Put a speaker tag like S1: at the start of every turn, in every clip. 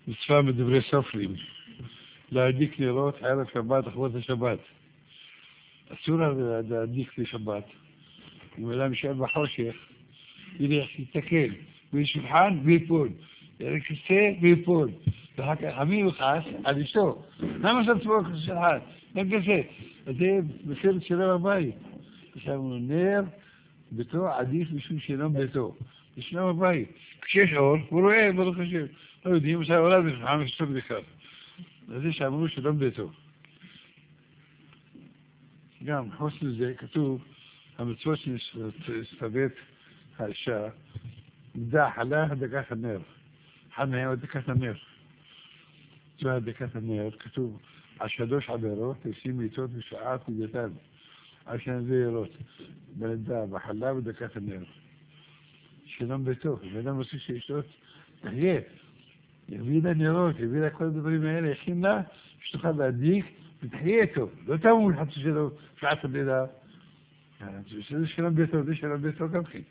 S1: מצווה מדברי סופרים, להדליק נרות ערב שבת לכבוד השבת. אסור להדליק לשבת. אם אדם יישאר בחושך, ילך, יתקל, בשולחן ויפול, ילך כיסא ויפול. ואחר כך עמי יוחס על אשתו. למה שם צבוק לשולחן? אין כיסא. אז זה בסרט שלו בבית. יש לנו נר, ביתו עדיף משום שלום ביתו. ישנו בבית. כשיש אור, הוא רואה, ברוך השם. לא יודעים, עושה עולם בשולחן ושתו בדקר. אז זה שאמרו שלום ביתו. גם חוץ לזה כתוב, המצוות שנסתבט האישה, נדע חלה הדקת הנר. אחד מהם הדקת הנר. זו הדקת הנר, כתוב, על שלוש עבירות, עושים מיטות ושעת ודיתן. על שנזה ירות, בנדע, בחלה ודקת הנר. שלום ביתו, ואדם עושה שאשתות, תחיה. יביא לה נרות, יביא לה כל הדברים האלה, יכין לה, שתוכל להדליק, ותחיה איתו. לא תמול חצי שלו, שעת הלילה. זה שלום ביתו, זה שלום ביתו גם כן.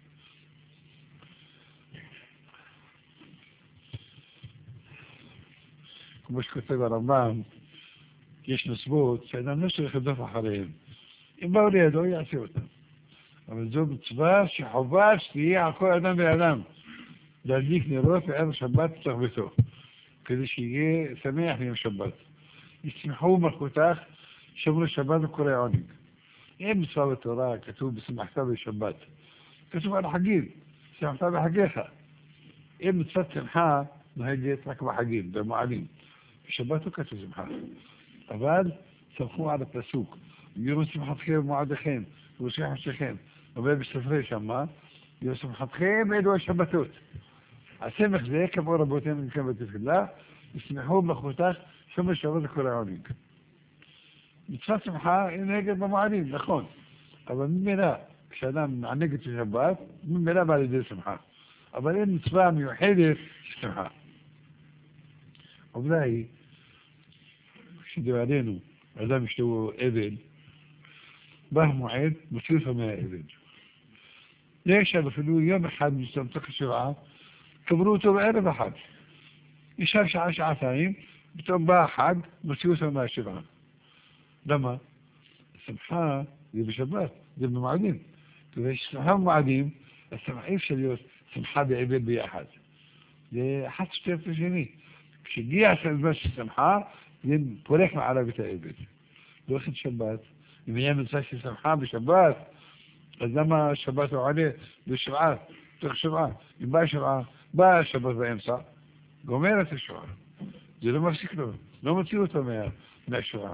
S1: כמו שכותב הרמב"ם, יש נוסבות שאדם לא צריך לדוף אחריהם. אם באו לידו, יעשה אותם. אבל זו מצווה שחובה שתהיה על כל אדם ואדם. להדליק נרות בערב שבת בתוך ביתו, כדי שיהיה שמח ביום שבת. ישמחו מלכותך, שמרו שבת וקורא עונג. אין מצווה בתורה, כתוב בשמחת בשבת. כתוב על החגים, שמחת בחגיך. אין מצוות שמחה נוהגת רק בחגים, במועדים. בשבת לא כתוב שמחה. אבל סמכו על הפסוק. יראו שמחתכם במועדיכם, וראשי חודשיכם. אבל בספרי שמה, יראו שמחתכם אלו השבתות. הסמך זה, כמו רבותינו מכאן בתפילה, ישמחו במלכותך, שמרו שבת וקורא עונג. מצוות שמחה היא נהגת במועדים, נכון. אבל ממילא, כשאדם מענג את השבת, ממילא בא לידי שמחה. אבל אין מצווה מיוחדת שמחה. עובדה היא, כשדברנו, אדם אשתו עבד, בא המועד, מוציא אותו מהעבד. יש אפילו יום אחד מסתמתך השבעה, קברו אותו בערב אחד. ישב שעה, שעתיים, פתאום בא החג, מוציא אותו מהשבעה. למה? השמחה זה בשבת, זה במועדים. כשיש שמחה במועדים, השמחה אי אפשר להיות שמחה בעבד ביחד. זה אחד שתף לשני. כשהגיע הזמן של שמחה, זה פורק מעליו את העבד. לא אחד שבת. אם היה מצווה של שמחה בשבת, אז למה שבת הוא עולה בשבעה, תוך שבעה? אם באה שבעה, באה שבת באמצע, גומר את השבעה. זה לא מפסיק לו, לא מוציא אותו מהשבעה.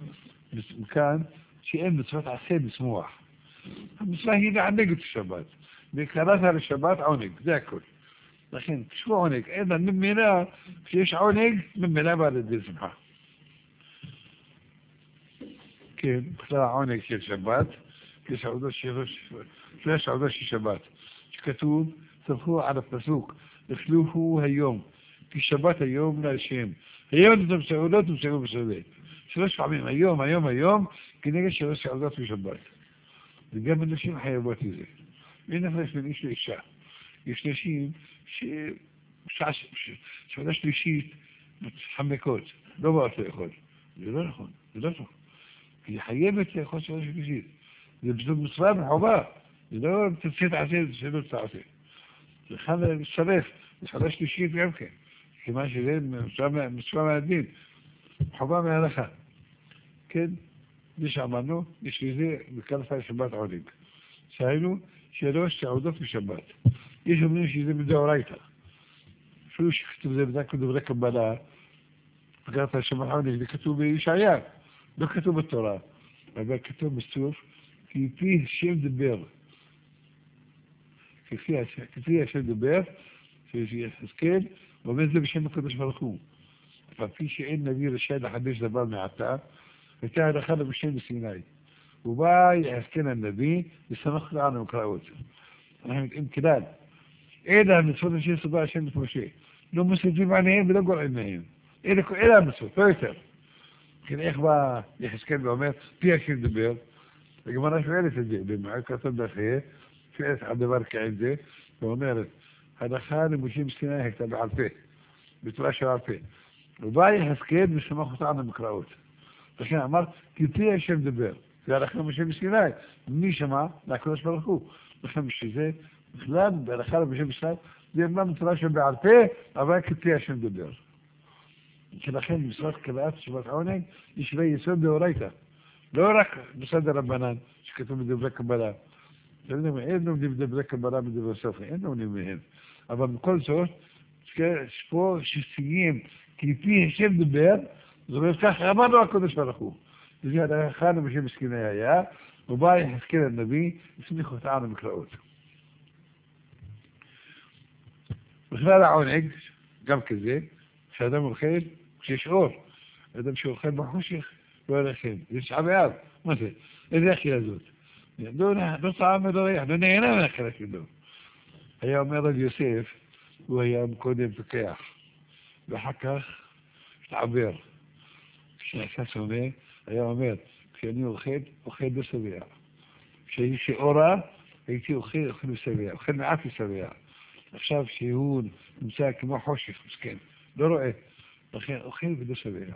S1: מכאן שאין מצוות עשה בשמוח. המצווה היא לענג את השבת. וקראת לשבת עונג, זה הכל. לכן, כשהוא עונג, אין ממילא, כשיש עונג, ממילא בא לידי שמחה. כן, בכלל העונג של שבת, יש עבודה של שבת, שכתוב, סמכו על הפסוק, לכלוכו היום, כי שבת היום להשם. היום אתם סעודות ומסעו בשדה. 3 פעמים, היום, כנגד 3 סעודות בשבת. וגם אנשים חייבות לזה. אין הפרש בין איש לאישה. יש נשים ששעודה שלישית מתחמקות, לא באות לאכול. זה לא נכון, זה לא נכון. כי היא חייבת לאכול שעודה שלישית. זה מצווה בחובה. זה לא תעשה, זה לא תעשה. זה חייב לצרף, לשעודה שלישית גם כן. כיוון שזה מצווה מהדין. חובה מהלכה. כן? זה שאמרנו, יש לזה בקלפה שבת עונג. שהיינו 3 סעודות בשבת. יש אומרים שזה מדאורייתא. אפילו שכתוב זה בדק דברי קבלה, בקלפה שבת עונג, זה כתוב בישעיה. לא כתוב בתורה, אבל כתוב בסוף, כפי השם דבר. כפי השם דבר, שיחזקאל, ועומד זה בשם הקדוש ברוך הוא. אבל כפי שאין נביא רשאי לחדש דבר מעתה, הייתה הלכה לבשם בסיני. ובא יחזקאל הנביא, ושמח לנו מקראות. אנחנו מתאים כלל. אלה המצוות אשר סובה השם את משה. לא מוסיפים עליהם ולא גורעים מהם. אלה המצוות, לא יותר. כן, איך בא יחזקאל ואומר, פי השם דבר, הגמרא שואלת את זה, במעט כתוב דחייה, שואלת על דבר כעין זה, ואומרת, הלכה למשה בסיני הייתה בעל פה. בתורה שבעל פה. ובא יחזקאל ושמח אותנו מקראות. לכן אמר, כי פי השם דבר. זה הלכה משה מסיני. מי שמע? לקדוש ברוך הוא. לכן בשביל זה, בכלל, בהלכה למשה מסיני, זה אמנם בתורה שבעל פה, אבל כי פי השם דבר. לכן משרד קבלת שבת עונג, ישווה יסוד דאורייתא. לא רק בסדר רבנן, שכתוב בדברי קבלה. אין לומדים בדברי קבלה בדברי סופי, אין לומדים מהם. אבל בכל זאת, פה שסיים, כי פי השם דבר, זאת אומרת כך, אמרנו הקודש ברוך הוא. וזה הלכה למשה מסכיני היה, ובא יחזקאל הנביא, הסמיך אותנו מקראות. בכלל העונג, גם כזה, כשאדם אוכל, כשיש אור, אדם שאוכל בחושך, לא הולכים. זה שעה באב, מה זה? איזה אכילה זאת? לא טעם ולא ריח, לא נהנה מהאכילה שלו. היה אומר רב יוסף, הוא היה קודם פקח, ואחר כך התעבר. כשנעשה שונא, היה אומר, כשאני אוכל בשבע. כשהייתי אורה, הייתי אוכל בשבע, אוכל מעט בשבע. עכשיו שהוא נמצא כמו חושך, מסכן, לא רואה, לכן אוכל בשבע.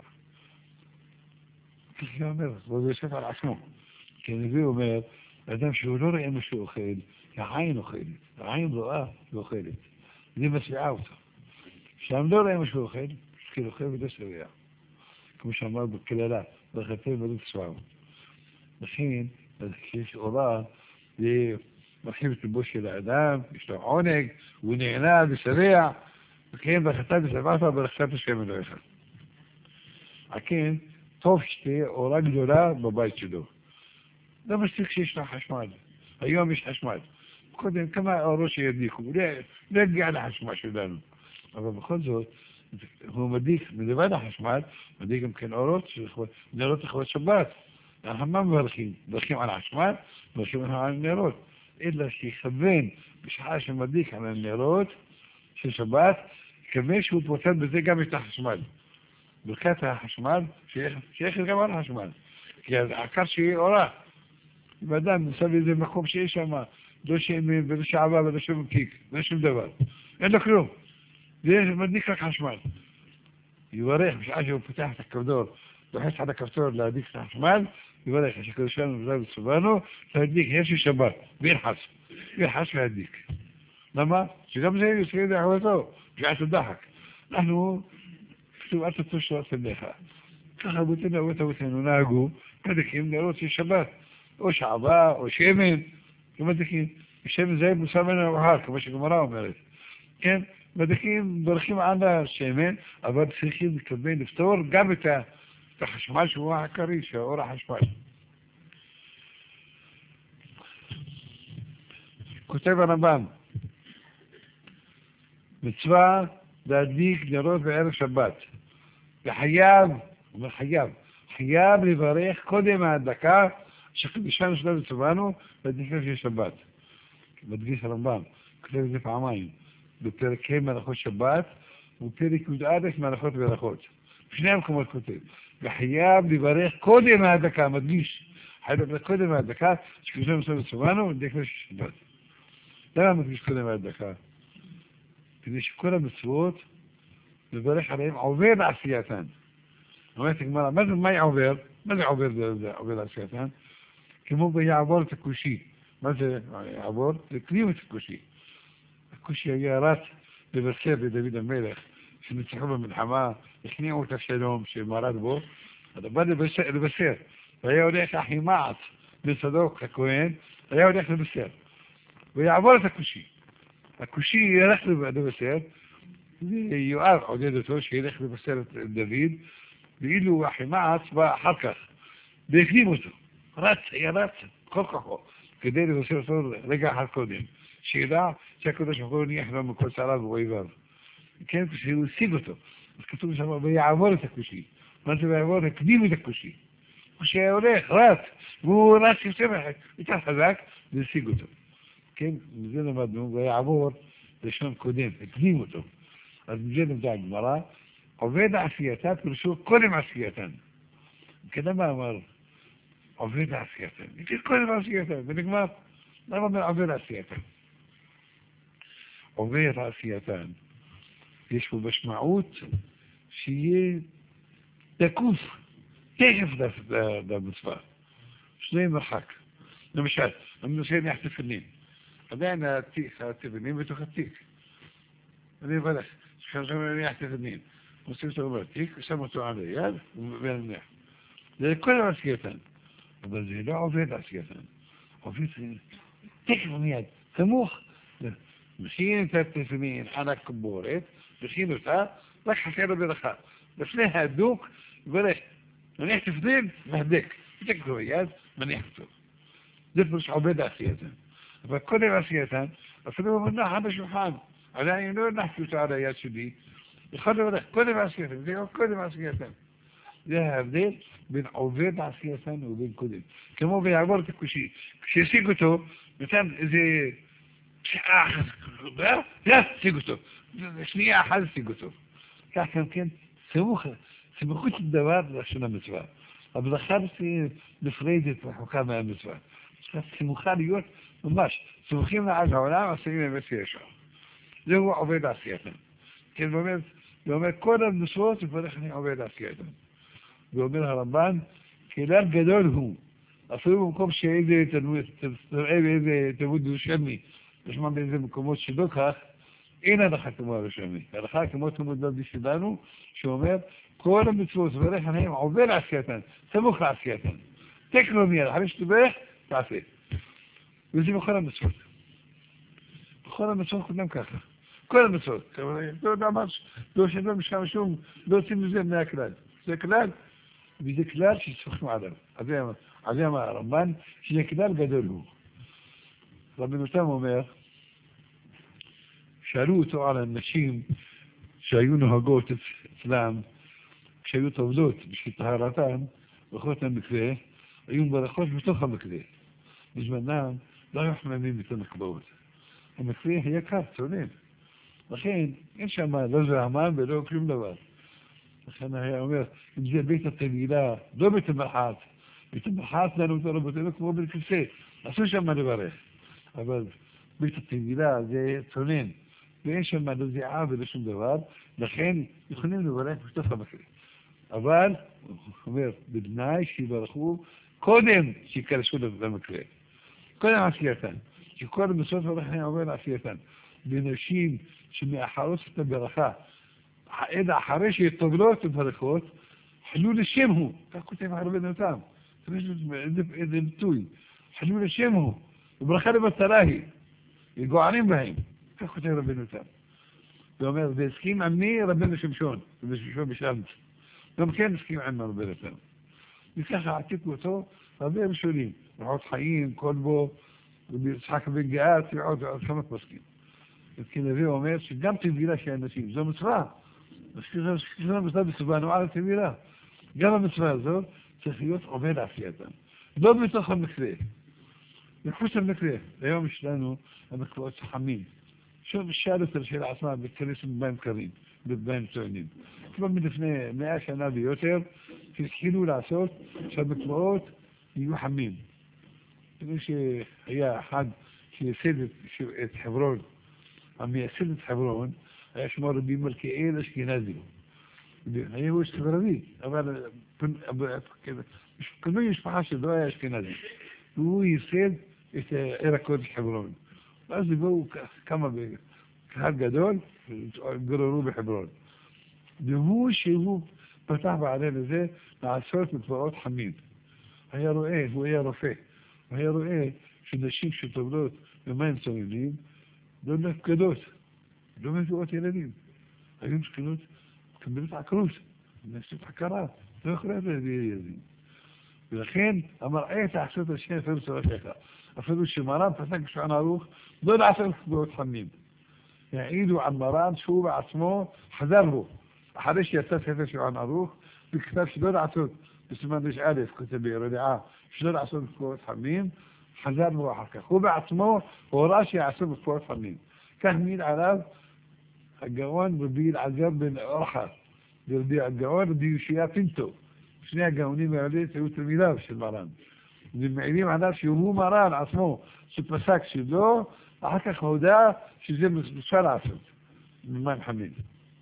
S1: כך הוא אומר, רב יוסף על עצמו. כי הנביא אומר, האדם שהוא לא רואה מה שהוא אוכל, העין אוכלת, העין רואה ואוכלת. זה מצביעה אותו. כשאדם לא רואה מה שהוא אוכל, כאילו אוכל בשבע. כמו שאמר בקללה, ברכתי ולא תשמעו. לכן, כשיש אורה, זה מרחיב את ליבו של האדם, יש לו עונג, הוא נהנה ושבע, וכן ברכת ושבעת ברכת השם אלוהיך. כן, טוב שתהיה אורה גדולה בבית שלו. לא מספיק שיש לה חשמל. היום יש חשמל. קודם כמה אורות שידליקו, לא יגיע לחשמל שלנו. אבל בכל זאת, הוא מדיק, מלבד החשמל, מדיק גם כן אורות, נרות לכבוד שבת. אנחנו מה מברכים על החשמל, מברכים על הנרות. אלא שיכוון בשעה שמדיק על הנרות של שבת, כמי שהוא פוצל בזה גם את החשמל. ברכת החשמל, שייכת גם על החשמל. כי העיקר שיהיה אורה. אם אדם נמצא באיזה מקום שיש שם, לא שמן ולא שעבה ולא שום קיק, לא שום דבר. אין לו כלום. זה מדליק רק חשמל. יברך בשעה שהוא פותח את הכפתור, לוחץ על הכפתור להדליק את החשמל, יברך, שקדוש שלנו וזהו וסובנו, להדליק, יש לי שבת, וילחץ להדליק. למה? שגם זה יוצא דעבתו, בשעת הדחק. אנחנו, כתוב אל תטוש שלאת אליך. ככה אבותינו נהגו, מדליקים נרות של שבת, או שעבה, או שמן, מדליקים. שמן זה מוסר מן המחר, כמו שגמרא אומרת. כן? מדליקים, ברכים על השמן, אבל צריכים לקבל, לפתור גם את החשמל שהוא העיקרי, שהאור החשמל. כותב הרמב"ם, מצווה להדליק נרות בערב שבת, וחייב, אומר חייב לברך קודם ההדלקה שקדישנו שלנו וצוונו להדליקה של שבת. מדגיש הרמב"ם, כותב את זה פעמיים, בפרק ה' מהלכות שבת, ובפרק י"א מהלכות ברכות. בשני המקומות כותב, וחייב לברך קודם ההדלקה, מדגיש, חייב לברך קודם ההדלקה שקדישנו שלנו וצוונו להדליקה של שבת. למה מדגיש קודם ההדלקה? כדי שכל המצוות לברך עליהם עובר לעשייתן. אומרת הגמרא, מה עובר? מה זה עובר לעשייתן? כמו ביעבור את הכושי. מה זה יעבור? זה קנים את הכושי. הכושי היה רץ לבשר לדוד המלך, שניצחו במלחמה, הכניעו את השלום שמרד בו, אז בא לבשר, והיה הולך אחימעץ בצדוק הכהן, היה הולך לבשר. ויעבור את הכושי. הכושי ילך לבשר, ויואב עודד אותו שילך לבשר את דוד, ואילו אחימעץ בא אחר כך, והקדים אותו. היה רץ, כל כוחו, כדי לבשר אותו רגע אחד קודם. שידע שהקדוש ברוך הוא ניח לו מכל צעריו ואויביו. כן, כשהוא השיג אותו. אז כתוב שם, ויעבור את הכושי. מה זה ויעבור? הקדים את הכושי. כשהיה הולך, רץ, והוא רץ יותר חזק, והשיג אותו. כן, מזה למדנו, ויעבור לשון קודם, הקדים אותו. אז מזה למדה הגמרא, עובד עשייתן, פירושו קודם עשייתן. כדי מה אמר? עובד עשייתן. נגיד קודם עשייתן, ונגמר. למה אומר עובד עשייתן? עובד עשייתן. יש פה משמעות שיהיה תקוף, תכף למצווה. שני מרחק. למשל, אני נושא להניח תפילין. עדיין התפילין בתוך התיק. אני אברך, שחרשם להניח תפילין. מוסיף אותו בתיק, ושם אותו על היד, ונניח. זה כל עשייתן. אבל זה לא עובד עשייתן. עובד תכף מיד, סמוך. מכין את התפילין על הקבורת, מכין אותה, רק חכה לברכה. לפני הדוק, ברך. מניח תפילין, מהדק. תקף לו ביד, מניח אותו. זה פשוט עובד עשייתן. אבל קודם עשייתן, אפילו מונח על השולחן. עדיין לא הנחתי אותו על היד שלי. יכול לברך, קודם עשייתן, זה קודם עשייתן. זה ההבדל בין עובד עשייתן ובין קודם. כמו ביעבור את הקושי. כשהשיג אותו, נתן איזה שעה אחת, השיג אותו. שנייה אחת השיג אותו. כך גם כן, סמוכות דבר של המצווה. הברכה נפרדת רחוקה מהמצווה. סמוכה להיות ממש, סמוכים לעד העולם, עשויים אמת ישר. זהו עובד עשייתן. כן, ואומר, כל המצוות וברך אני עובד עשייתן. ואומר הרמב"ן, כלל גדול הוא, אפילו במקום שאיזה תלמוד ירושלמי, נשמע באיזה מקומות שלא כך, אין הלכה כמו ירושלמי. הלכה כמו תלמוד דוד שלנו, שאומר, כל המצוות וברך אני עובד עשייתן, סמוך לעשייתן. תקנו מיד, אחרי שתברך, תעשה. וזה בכל המצוות. בכל המצוות כולם ככה. כל המצוות. לא יודע מה, לא שלא משם שום, לא עושים לזה מהכלל. זה כלל, וזה כלל שסמכים עליו. אז זה אמר הרמב"ן, שזה כלל גדול הוא. רבי נתן אומר, שאלו אותו על הנשים שהיו נוהגות אצלם, כשהיו טובלות בשביל טהרתן, ברכות המקווה, היו מברכות בתוך המקווה. בזמנם לא היו חממים את המקוואות. המקווה היה קר, צונן. לכן אין שם לא זרמן ולא כלום דבר. לכן היה אומר, אם זה בית התמילה, לא בית המרחץ. בית המרחץ לנו אותו רבותינו כמו בית כיסא. עשו שם לברך. אבל בית התמילה זה צונן. ואין שם לא זיעה ולא שום דבר. לכן יכולים לברך בתוך המקווה. אבל, הוא אומר, בתנאי שיברכו קודם שיקרשו למקווה. קודם עשייתן. שכל המצוות ברכות עובר עשייתן. בנשים שמאחרות את הברכה, אחרי שטובלות וברכות, חילול השם הוא. כך כותב הרבנו אותם. איזה ביטוי. חילול השם הוא. וברכה למטרה היא. וגוערים בהם. כך כותב רבנו אותם. ואומר, והסכים עם מי רבנו שמשון. ושמשון בשלמת. גם כן הסכים עם רבנו אותם. וככה עתיקו אותו הרבה ראשונים. רעות חיים, כלבו, ויצחק בן גאה, ועוד כמה פוסקים. וכנביא אומר שגם תבילה של אנשים, זו מצווה. זו מצווה בסבנו על התבילה. גם המצווה הזאת צריך להיות עובד עשייתן. לא בתוך המקווה. מחוץ למקווה. היום יש לנו המקוואות חמים. שוב שאל אותם של עצמם בקריסים בהם קרים, בהם צוענים. כבר מלפני 100 שנה ויותר, שהתחילו לעשות שהמקוואות יהיו חמים. כדי שהיה אחד שייסד את חברון, המייסד את חברון, היה שמו רבי מלכיאל אשכנזי. היה הוא ספרדי, אבל כנראה משפחה שלא היה אשכנזי. והוא ייסד את עיר הקודש חברון. ואז באו כמה קהל גדול, גררו בחברון. שהוא פתח בעליו לזה לעשות מקוואות חמים. היה רואה, הוא היה רופא. הוא היה רואה שנשים שטובלות במים צוננים, לא מפקדות, לא מביאות ילדים. היו מפקדות, מקבלות עקרות, נעשית הכרה, לא יכולה להביא ילדים. ולכן המראה תעשות השם אפילו צורה ככה. אפילו שמרן פסק בשולחן ערוך, לא לעשות מקוואות חמים. העידו על מרן שהוא בעצמו חזר בו. אחרי שיצא ספר שולחן ערוך, בכתב שלא לעשות, בסימן ר' א', כותב בירדעה, שלא לעשות מקוואות חמים, חזר בו אחר כך. הוא בעצמו הוראה שיעשו מקוואות חמים. כך מיד עליו הגאון רבי אלעזר בן אורחה, הגאון רבי יושיע פינטו. שני הגאונים האלה היו תלמידיו של מרן. ומעידים עליו שהוא מרן עצמו, שפסק שלו, אחר כך הודע שזה אפשר לעשות, ממים חמים.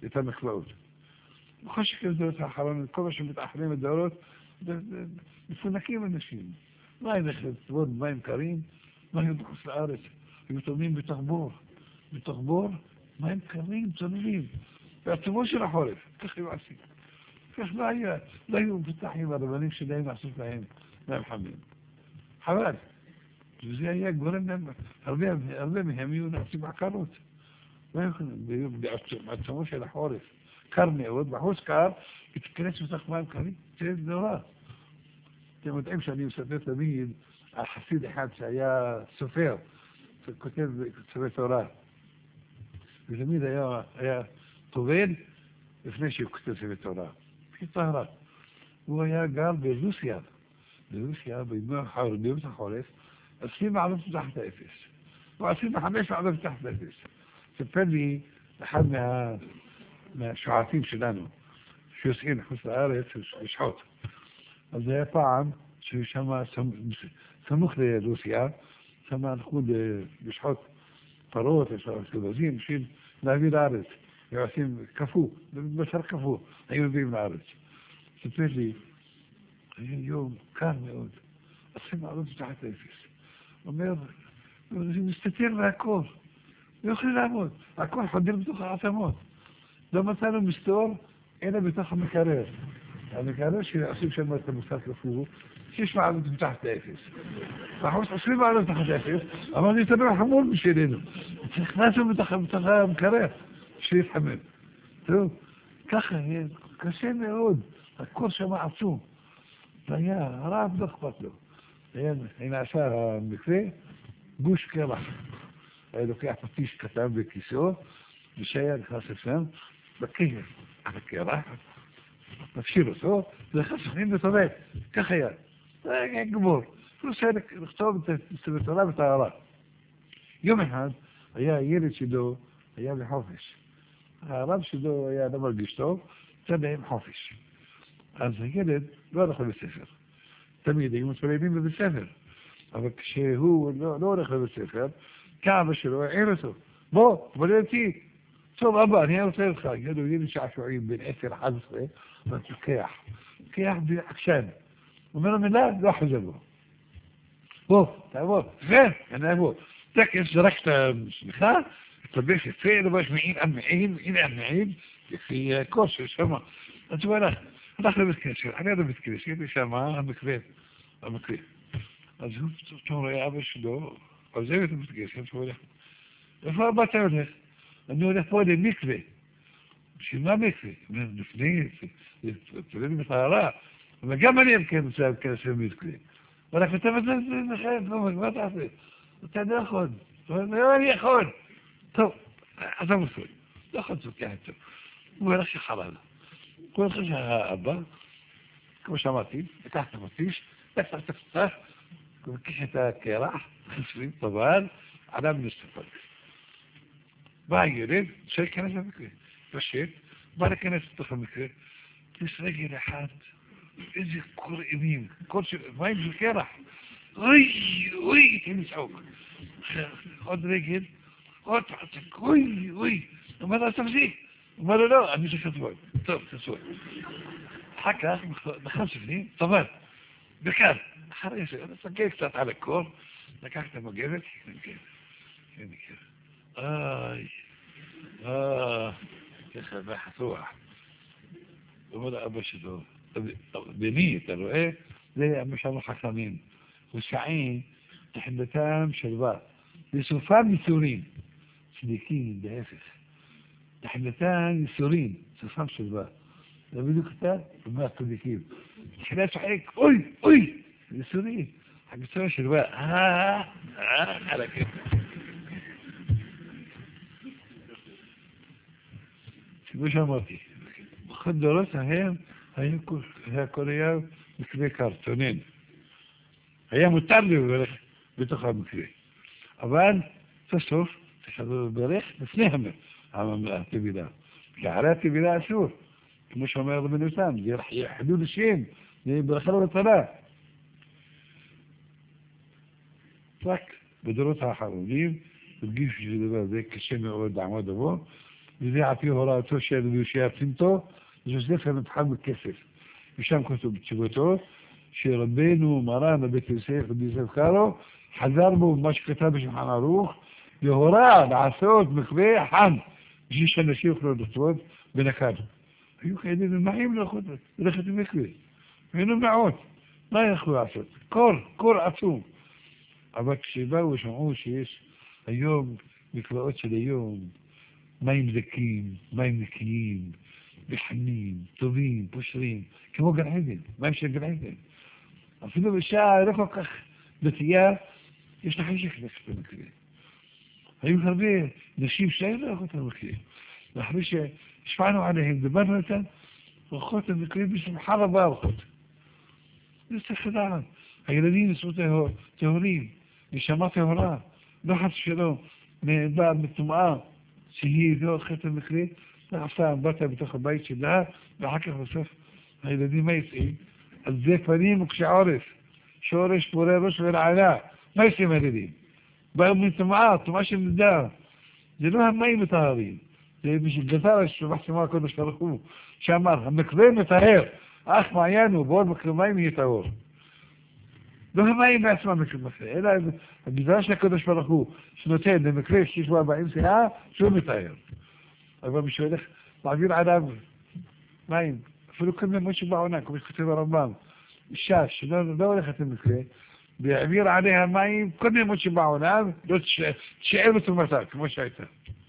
S1: את המקוואות. בחושך הדורות האחרונים, כל מה שמתאחרים הדורות, מפונקים אנשים. מה הם לכתבות מים קרים? מה הם בחוץ לארץ? הם טובים בתוך בור, מים קרים, צוננים. בעצמו של החורף, כך הם עושים. כך לא היו מפתחים הרבנים שלהם לעשות להם מים חמים. חבל. וזה היה גורם להם, הרבה מהם יהיו נעשים עקרות. לא יכולים, בעצמו של החורף. קר מאוד, בחוץ קר, התכנס בתוך מים קרים, זה נורא. אתם יודעים שאני מספר תמיד על חסיד אחד שהיה סופר, כותב ספרי תורה. ותמיד היה טובל לפני שהוא כותב ספרי תורה. כטהרה. הוא היה גר ברוסיה. בימות החורף, 20 מעלות מתחת האפס. או 25 מעלות מתחת האפס. ספר לי אחד מהשועטים שלנו, שיוצאים לחוץ לארץ לשחוט. אז זה היה פעם שהוא שם סמוך לרוסיה, שם הלכו לשחוט פרות, כבשים, בשביל להביא לארץ. ועושים קפוא, בשר קפוא, היו מביאים לארץ. ספר לי, היה יום קר מאוד, 20 מעלות מתחת האפס. אומר, זה מסתתר מהכל, לא יכולים לעמוד, הכל חודר בתוך העצמות. לא מצאנו מסתור, אלא בתוך המקרר. המקרר שעושים שם את המוסר קפוא, 6 מעלות מתחת האפס. בחוץ 20 מעלות מתחת האפס, אבל זה יותר חמור בשבילנו. נכנסנו בתוך המקרר, שיתחמם. טוב, ככה, קשה מאוד, הכל שם עצום. והיה הרב לא אכפת לו. הנה עשה המקרה, גוש קרח. היה לוקח פטיש קטן בכיסאו, ושהיה נכנס לשם, בקר, על הקרח, מפשיר אותו, ולכנס לפנים וטובל. כך היה. זה היה גמור. הוא עושה לכתוב את הסרטולה וטהרה. יום אחד, היה ילד שלו, היה בחופש. הרב שלו היה לא מרגיש טוב, יצא להם חופש. אז הילד לא הולך לבית ספר. תמיד היו מתפללים בבית ספר. אבל כשהוא לא הולך לבית ספר, כאבא שלו העיר אותו. בוא, תבוא אותי. טוב, אבא, אני רוצה אותך. ילד שעשועים בין 10-11, ותוקח. תוקח בעקשן. אומר לו מילה, לא חוזר בו. בוא, תעבור. כן, אני אעבור. תקף, זרקת סליחה, תלבש יפה, לבש מעין על מעין, לפי כוס שמה. אז הוא הלך לבית כנסת, אני עד לבית כנסת, שם המקווה. אז הוא רואה אבא שלו, עוזב את הבית כנסת, הוא הולך. איפה אבא אתה הולך? אני הולך פה למקווה. בשביל מה מקווה? לפני, תולדים בטהרה. אבל גם אני רוצה להיכנס למקווה. אבל הכתב הזה זה נחייב, מה אתה עושה? אתה לא יכול. לא, אני יכול. טוב, אז הוא עושה. לא יכול לצוקח איתו. הוא הולך שחרר. הוא הולך שהאבא, כמו שאמרתי, לקח את המטיש, תפתח, הוא לקח את הקרח, חסרים, טבל, עלה מנסתפל. בא הילד, אפשר להיכנס למקרה. פשט, בא להיכנס לתוך המקרה, יש רגל אחד, איזה קור אימים, מים של קרח. אוי, הם יצעוק. עוד רגל, עוד פעצק, אוי. אומר לו, תפסיק. אומר לו, לא, אני צריך לטבול. טוב, תסבול. אחר כך, נכנס לפנים, טבל. בכאן, אחרי זה, אני סגל קצת על הקור, לקח את המגבת, ככה, בחסוח. אומר לאבא שלו, בני, אתה רואה? זה המשל החכמים. ושעים, תחילתם שלווה. בסופם ייסורים. צדיקים, בהפך. תחילתם ייסורים, סופם שלווה. זה בדיוק אתה, ומה צדיקים. תחילה צוחק, אוי, ייסורים. חגצוע שלווה, על הכיף. כמו שאמרתי, בכל דורות ההם, היה כל היה מקווה קרטונן. היה מותר לברך בתוך המקווה. אבל בסוף, תחזור לברך לפני הטבילה. כי אחרי הטבילה אסור. כמו שאומר רבי נוסן, יחדו לשם, זה ברכה לא לצלה. רק בדורות האחרונים, הרגישו שזה דבר זה קשה מאוד לעמוד בו, וזה על פי הוראתו של יושע פינטו, זה ספר נבחר בכסף. ושם כתוב בתשובתו, שרבנו מרן בית יוסף רבי יוסף קארו, חזר בו מה שכתב בשולחן ערוך, והורה לעשות מקווה חם, בשביל שאנשים יוכלו לצפות בנקד. היו כאלה ממהים ללכת למקווה. היינו מאות. מה יכלו לעשות? קור עצום. אבל כשבאו ושמעו שיש היום, מקוואות של היום, מים דקים, מים נקיים, וחמים, טובים, פושרים, כמו גן עדן, מים של גן עדן. אפילו בשעה לא כל כך דתייה, יש לך חשק ללכת למקווה. היו הרבה נשים שהיו לא יכולות למקווה. ואחרי שהשפענו עליהם, דיברנו איתן, הולכות למקווה בשמחה רבה הולכות. זה צריך לדעת. הילדים נשאו טהורים, נשמה טהורה, לא חס שלא, באה מטומאה שהיא לא הולכת למקווה, ועשה באת בתוך הבית שלה, ואחר כך בסוף הילדים מה יצאים? אז זה פנים וכשעורף, שורש פורה ראש ורעלה, מה יצאים הילדים? באו מטומאה, טומאה של נדר, זה לא המים מטהרים, זה בשביל גזר שבח שמה הקודש ברוך הוא, שאמר, המקווה מטהר, אך מעיינו, בעוד מקווה מים יהיה טהור. לא המים בעצמם מקווה, אלא הגזרה של הקודש ברוך הוא, שנותן למקווה שיש בו 40 שעה, שהוא מטהר. אבל מי שהולך להעביר עליו מים, אפילו כל מימות שבעונה, כמו שכתב הרמב"ם, אישה שלא הולכת למקווה, והעביר עליה מים, כל מימות שבעונה, לא תשאר בתרומתה, כמו שהייתה.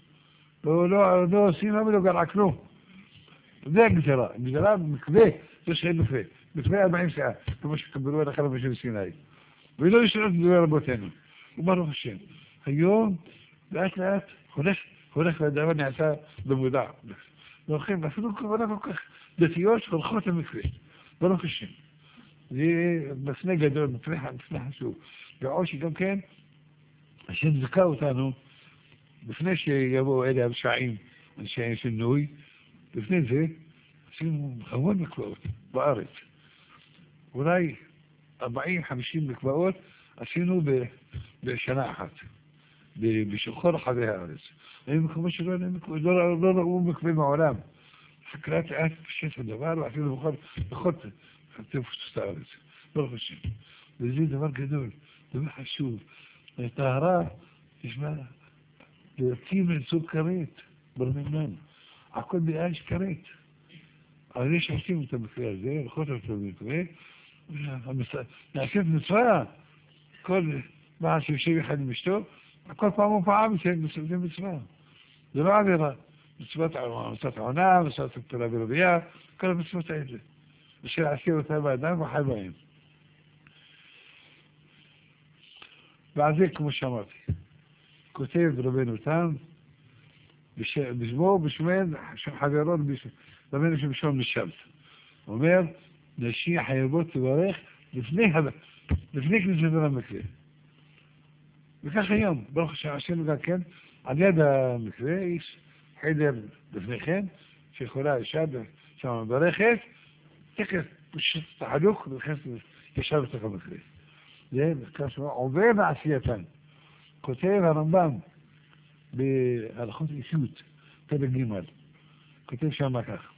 S1: לא עושים למה לא גרע כלום. זה הגזרה, הגזרה במקווה, זה שאין מקווה, מקווה 40 שעה, כמו שקבלו על החלום של סיני. ולא ישנות לדבר רבותינו, וברוך השם. היום, לאט לאט, הולך והדבר נעשה במודע. והולכים, אפילו כוונה כל כך דתיות שהולכות למקווה. ברוך השם. זה מסנה גדול, מסנה חשוב. ועוד שגם כן, השם זכה אותנו, לפני שיבואו אלה הרשעים, אנשי שינוי, לפני זה, עשינו המון מקוואות בארץ. אולי 40-50 מקוואות עשינו בשנה אחת. בשכל רחבי הארץ. היו מקומות שלא ראו מקווה מעולם. חקרת לאט פשט הדבר, ואפילו בכל תפוצות הארץ. ברוך השם. וזה דבר גדול, דבר חשוב. טהרה, תשמע, להקים לצור כרת, ברמנן. הכל באש כרת. אבל יש שעושים את המקווה הזה, לכל אותו במקווה, נעשית מצווה, כל בעל שיושב אחד עם אשתו, כל פעם ופעם מסעדים מצווה. זה לא עבירה. מצוות עונה, מצוות קטנה ורבייה, כל המצוות האלה. אשר עשה אותה באדם וחי בהם. ועל זה, כמו שאמרתי, כותב רבנו תם, בשמו, בשמן, חברות, רבנו שבשום נשבת. הוא אומר, נשים חייבות לברך לפני כניסת למקווה. וכך היום, ברוך השם גם כן, על יד המקווה יש חדר לפני כן, שיכולה אישה שם ברכת, תכף פשוט תחלוק ולכן ישר בתוך המקווה. זה מחקר שעובר בעשייתן. כותב הרמב"ם בהלכות אישות, פרק ג', כותב שם כך.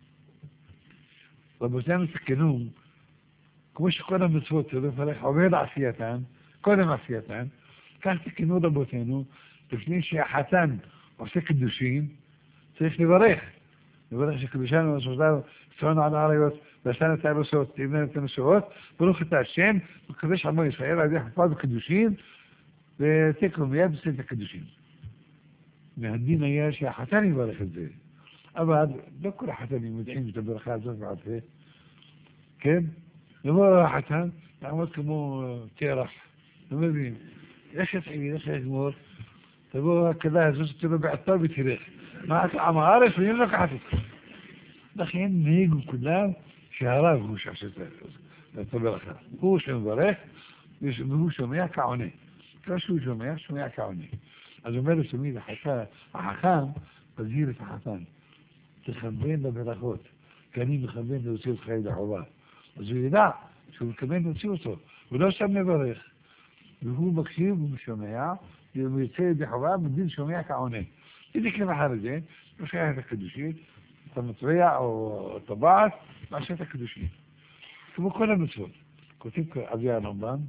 S1: רבותינו תקנו, כמו שכל המצוות עובר בעשייתן, קודם עשייתן, כך תקנו רבותינו, לפני שהחתן עושה קדושים, צריך לברך. לברך שקדושנו ושושדנו, צאנו על העריות, ועשנו את הארוסות, תבננו את הנשואות, ברוך אתה השם, וקדש עמו ישראל, על ידי חפה בקדושים, ותקנו מיד עושה את הקדושים. והדין היה שהחתן יברך את זה. אבל לא כל החתנים יודעים את הברכה הזאת ועד זה. כן? יבוא החתן, לעמוד כמו תרח. לא מבין. איך יתחיל, איך יגמור? תבוא הכלה הזאת שתבוא בעטה ותלך. מה את עם הארץ ואין לקחת אותך. לכן נהיגו כולם שהרב הוא שעשה את הברכה. הוא שמברך והוא שומע כעונה. כשהוא שומע כעונה. אז אומר לתמיד החכם, תזהיר את החתן. תכוון לברכות. כי אני מכוון להוציא אותך ידי חובה. אז הוא ידע שהוא מכוון להוציא אותו. הוא לא שם מברך. והוא מקשיב, הוא שומע, והוא יוצא ידי חובה, בדין שומע כעונה. إذا كان حرجين مش هي القدوسين المطبيع أو طباعة عشان القدوسين كم كنا مسؤول كتب أبيان رمضان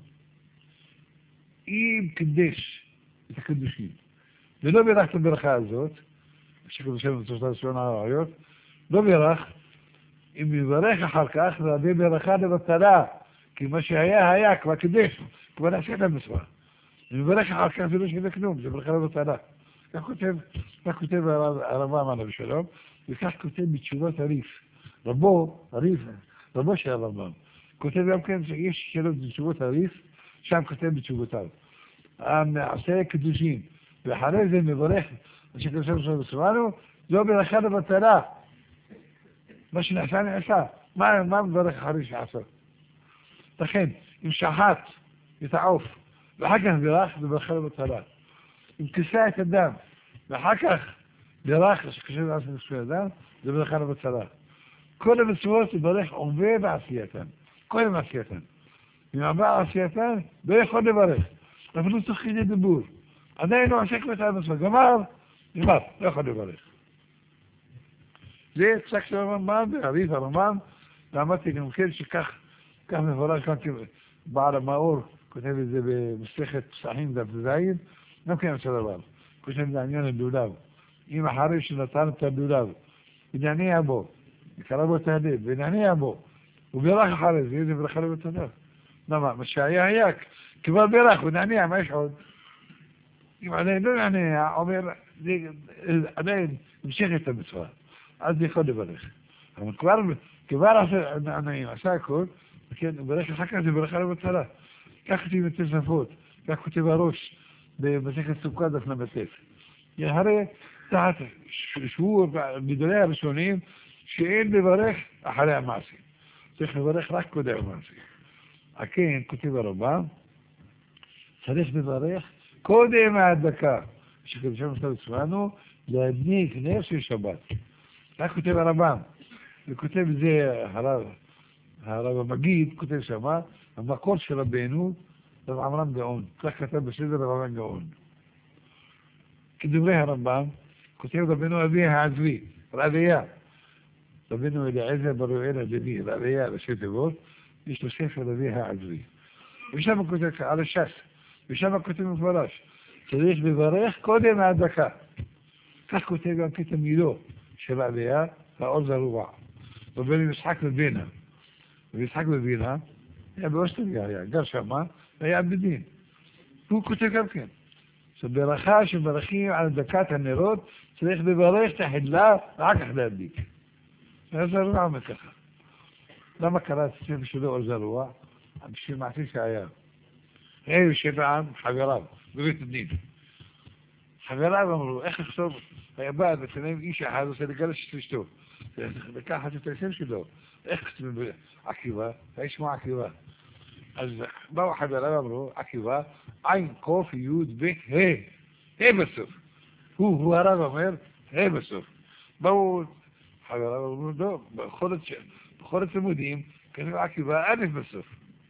S1: كديش القدوسين لو بيرخ البرخاء الزوت الشكل بشكل تستوى على العيوت لو بيرخ إن بيبرخ حركة أخرى دي بيرخان بالطلاع كما شهياها ياك ما كديش كما نحسيت المسؤول إن بيبرخ حركة في لوش كذا كنوم بيرخان بالطلاع كتب رمضان أنا بشلوم وكاح كتب بتشوفات ريف ربو ريف ربو شيء رمضان كتب يمكن يش شلون بتشوفات ريف شام كتب بتشوفات عسايا كدوشين بحالة زي مبارح عشان كده سوالو لو بيرخان بالطلاع مش نحسان عسى ما بيرخ حريش عسى تخين يمشحات يتعوف بحكه بيرخ بيرخان بالطلاع انكساية الدم بحكخ براخ كشيء عشان السودان ده بيرخان بالطلاع كل بالسوات بريخ أمبي بعصيتان كل معصيتان يعني بعصيتان بياخد بريخ لفلوس تخيل الدبور أنا نوع شكل تعب اسمه جمال ياخد بريخ ليه تسكت رمضان بعريف رمضان لعمتي ممكن كخ مفراش كنت بعد ما أقول كنت زي بمستخدم صحيح ده في زايد ممكن أمشي الأول كنت مدعنيان الدولاب إما حارش لطالب الدولاب بدعني أبو كلامه تهديد بدعني أبو وبيراخ حارس يجي بالخلوة التدار نعم مش هياك كبار بيراخ بدعني ما يشعر يعني دون يعني عمر أنا مشيخ تبصر عندي خد بريخ هم كبار أنا مساكن لكن بريخ حكى في بالخلوة التدار كأختي من تسافوت كأختي باروش بمسك السكان ده في نبتات يا هري تحت شهور بداية رسونين شيئين ببريخ أحلى معسي شيخ ببريخ ركو ده معسي أكين كتب ربان صريح ببريخ كودي مع الدكار شيخ بشام مستوى سبحانه لابنيك نفسي شبات لا كتب ربان الكتب زي هرابة مجيد كتب شما أما قرش ربينو طبعا عمران جاون كتب بسيدة ربان جاون كدبريها ربان كتب ربينو أبيها عزوي رأبياء ربينو إلى عزة بروئينا جديد رأبياء بسيط بول مش تسيف ربيها عزوي وشما كتب على الشاس وشما كتب مفراش صريح ببريخ كودي مع الذكاء كتب يوم كتب ميلو شبع بيها فأرزى ربع ربينو يسحق ببينها ويسحق ببينها يا بوستر يا قرشة ما يا عبد الدين هو كتب كم كان برخاش وبرخيم على الدكاتة النيرود صريح ببريخ تحت لا معك أحداد ديك هذا ربع مكخة لما كرات تسير بشدوء الزروا بشي معتيش عيال غير الشفاعة حجرات ببيت الدين حجرات أمرو أخي خصوب هي بعد بسنين إيشا هذا سيدقالش تشتو بكا حتى تسير شدو اختم عكيبا ايش مو عكيبا باو حجرات أمرو عكيبا عين قوف يود به هي بسوف هو رابا مير هي بسوف باو حجرات أمرو دو خلط المديم كانوا عكيبا ألف بسوف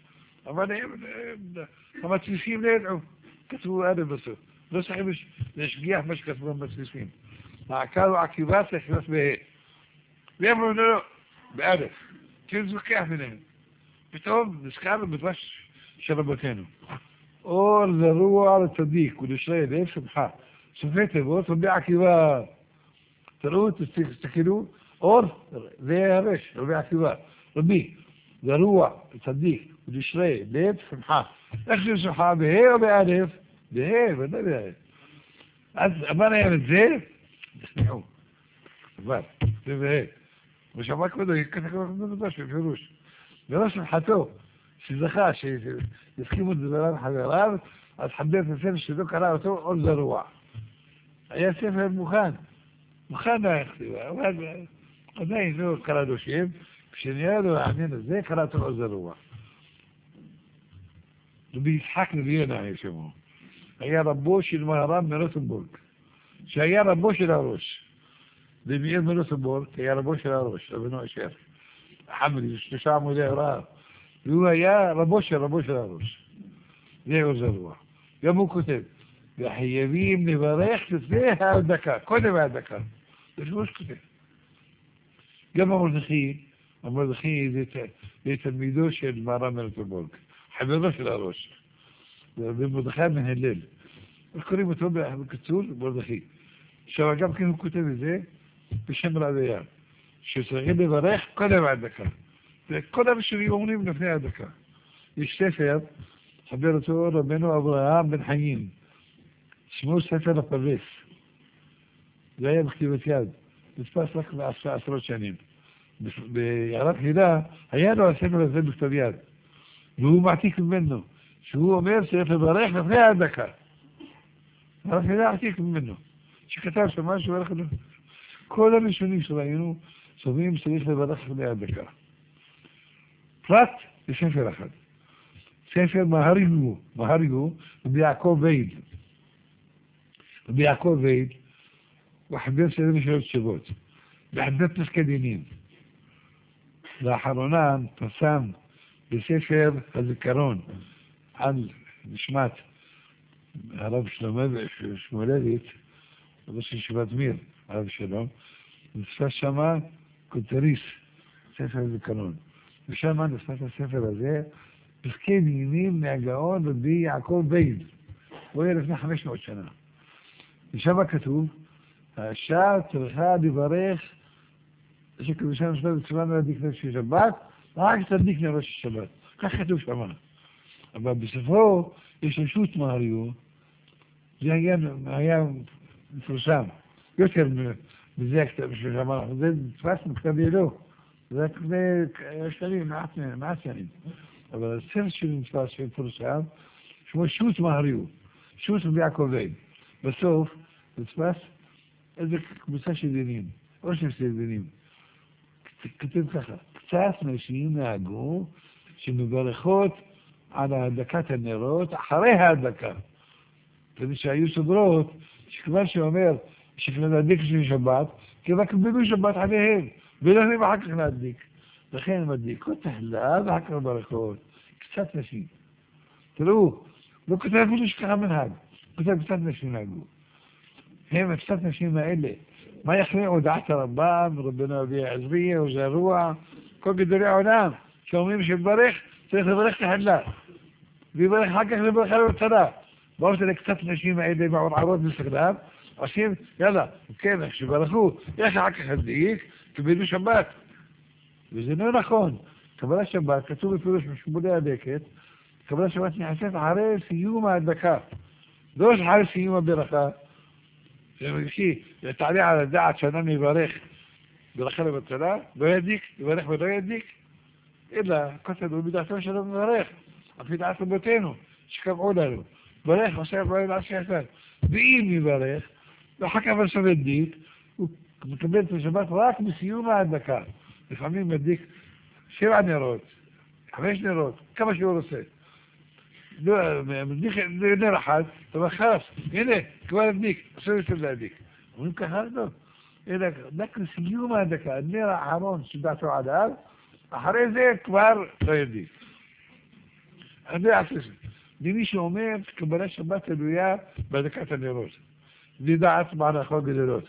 S1: أما تسليسين لا يدعو كتبوا ألف بسوف لو صحيح مش قياح مش كتبوا تسليسين كانوا عكيبات يخلص به بيعملوا له بألف تنزل كيف منهم بتقوم نسكاروا بتوش شربتينه أول ذروة على التصديق والشيء ده سبحان سفيته بوت ربيع كبار تروح تستكلوا أول ذي رش ربيع كبار ربي ذروة التصديق والشيء ده سبحان أخذ صحابه هي وبألف ده بدأ بألف أمانة يعني الزيف تسمعوه بس ده مش عماك بدأ يكتب في فروش برسم حتوه شي زخاء شي يسكيموا الدبلان حجرات أتحدث السيف الشدوك على أرتوه قول ذروع يا سيف المخان لا يختي وهذا قدنا ينزلوا كرادوشيم بشنيادو عاملين ازاي كراتو قول ذروع بيسحق لبينا يا شمو هي ربوش المهران من روتنبورغ شيا ربوش الأروش لبيين من روتنبورغ هي ربوش الأروش ابنو أشير حمد استشامو ده راه يقول يا ربوش الأروش ليه وزروا يا مو كتب וחייבים לברך לפני ההדלקה, קודם ההדלקה. זה שלוש כותב. גם המרדכי זה תלמידו של מרן מלטבורג, חברו של הראש. זה מרדכי בן הלל. קוראים אותו בקצור מרדכי. עכשיו גם כן הוא כותב את זה בשם רעדיה, שצריכים לברך קודם ההדלקה. וכל הראשונים אומרים לפני ההדלקה. יש ספר, חבר אותו רבנו אברהם בן חיים, שמו ספר הפרדס. זה היה בכתיבת יד, נתפס רק עשרות שנים. בעיירת הילה היה לו הספר הזה בכתב יד, והוא מעתיק ממנו, שהוא אומר צריך לברך לפני ההדלקה. בעיירת הילה עתיק ממנו, שכתב שם משהו, כל הראשונים שראינו סוברים צריך לברך לפני ההדלקה. פרט לספר אחד, ספר מהריגו ביעקב וייד. ביעקב וייד הוא חבר סדר שאלות תשובות, בחבר פסקי דינים. לאחרונה פרסם בספר הזיכרון על נשמת הרב שמואלביץ, ראש ישיבת מיר, הרב שלום, נתפס שמה קוטריס, ספר הזיכרון. ושם נתפס הספר הזה, פסקי דינים מהגאון רבי יעקב וייד. הוא היה לפני 500 שנה. ושם כתוב, האשה צריכה לברך שקדושה נשמע בצורה להדליק נר של שבת, רק תדליק נר של שבת. כך כתוב שם. אבל בספרו יש רשות מהריו, זה היה מפורסם. יותר מזה הכתב שאמרנו, זה נתפס מכתב ידו. זה רק שנים, מעט שנים. אבל הספר שלי נתפס שמפורסם, שמו שוט מהריו, שוט ביעקב וייד. בסוף נתפס איזה קבוצה של דינים, או של דינים. כתוב ככה, קצת נשים נהגו שמברכות על הדלקת הנרות אחרי ההדלקה. כדי שהיו סודרות, שכבר שאומר שכבר להדליק של שבת, כי רק קיבלו שבת עליהם, ולא יודעים אחר כך להדליק. לכן הם מדליקות תהילה ואחר כך ברכות. קצת נשים. תראו, לא כותב אפילו שככה מנהג, כותב קצת נשים נהגו. הם קצת נשים האלה. מה יכריעו דעת הרמב"ם, רבנו אבי עזריה, וזרוע, כל גדולי העולם, שאומרים שברך, צריך לברך תהילה. ויברך אחר כך לברך על הצלה. באופן לקצת נשים האלה מעורערות בסגנם, עושים, יאללה, כן, כשברכו, איך אחר כך הדליק, קיבלו שבת. וזה לא נכון. קבלת שבת, כתוב בפירוש משמולי הדקת, קבלת שבת נעשית אחרי סיום ההדלקה. לא אחרי סיום הברכה. תעלה על הדעת שאדם יברך ברכה לבצלה, לא ידיק, יברך ולא ידיק, אלא כותב בדעתו שלו מברך, לפי דעת רבותינו, שקבעו לנו, ברך ועושה ברכה לעשי אחד. ואם יברך, ואחר כך בסוף ידיק, הוא מקבל את השבת רק בסיום ההדלקה. לפעמים ידיק 7 נרות, 5 נרות, כמה שהוא רוצה. מדליק נר אחד, אתה אומר חלס, הנה, כבר הדליק, עכשיו יותר להדליק. אומרים ככה, לא. אלא רק לסיום ההדלקה, הנר האחרון שדעתו עליו, אחרי זה כבר לא ידליק. אני אעשה זה. למי שאומר, קבלת שבת תלויה בהדלקת הנרות. לדעת מערכות גדולות.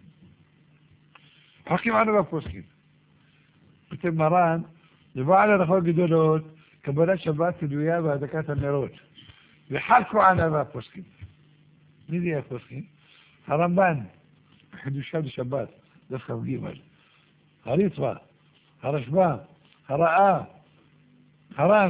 S1: חוקים ענו בפוסקים. כותב מרן, לבעל הנחות גדולות, קבלת שבת תלויה בהדלקת הנרות. וחלקו עליו הפוסקים. מי זה הפוסקים? הרמב"ן, חידושה בשבת, דף כ"ג. הריטב"א, הרשב"א, הראה, הר"ן,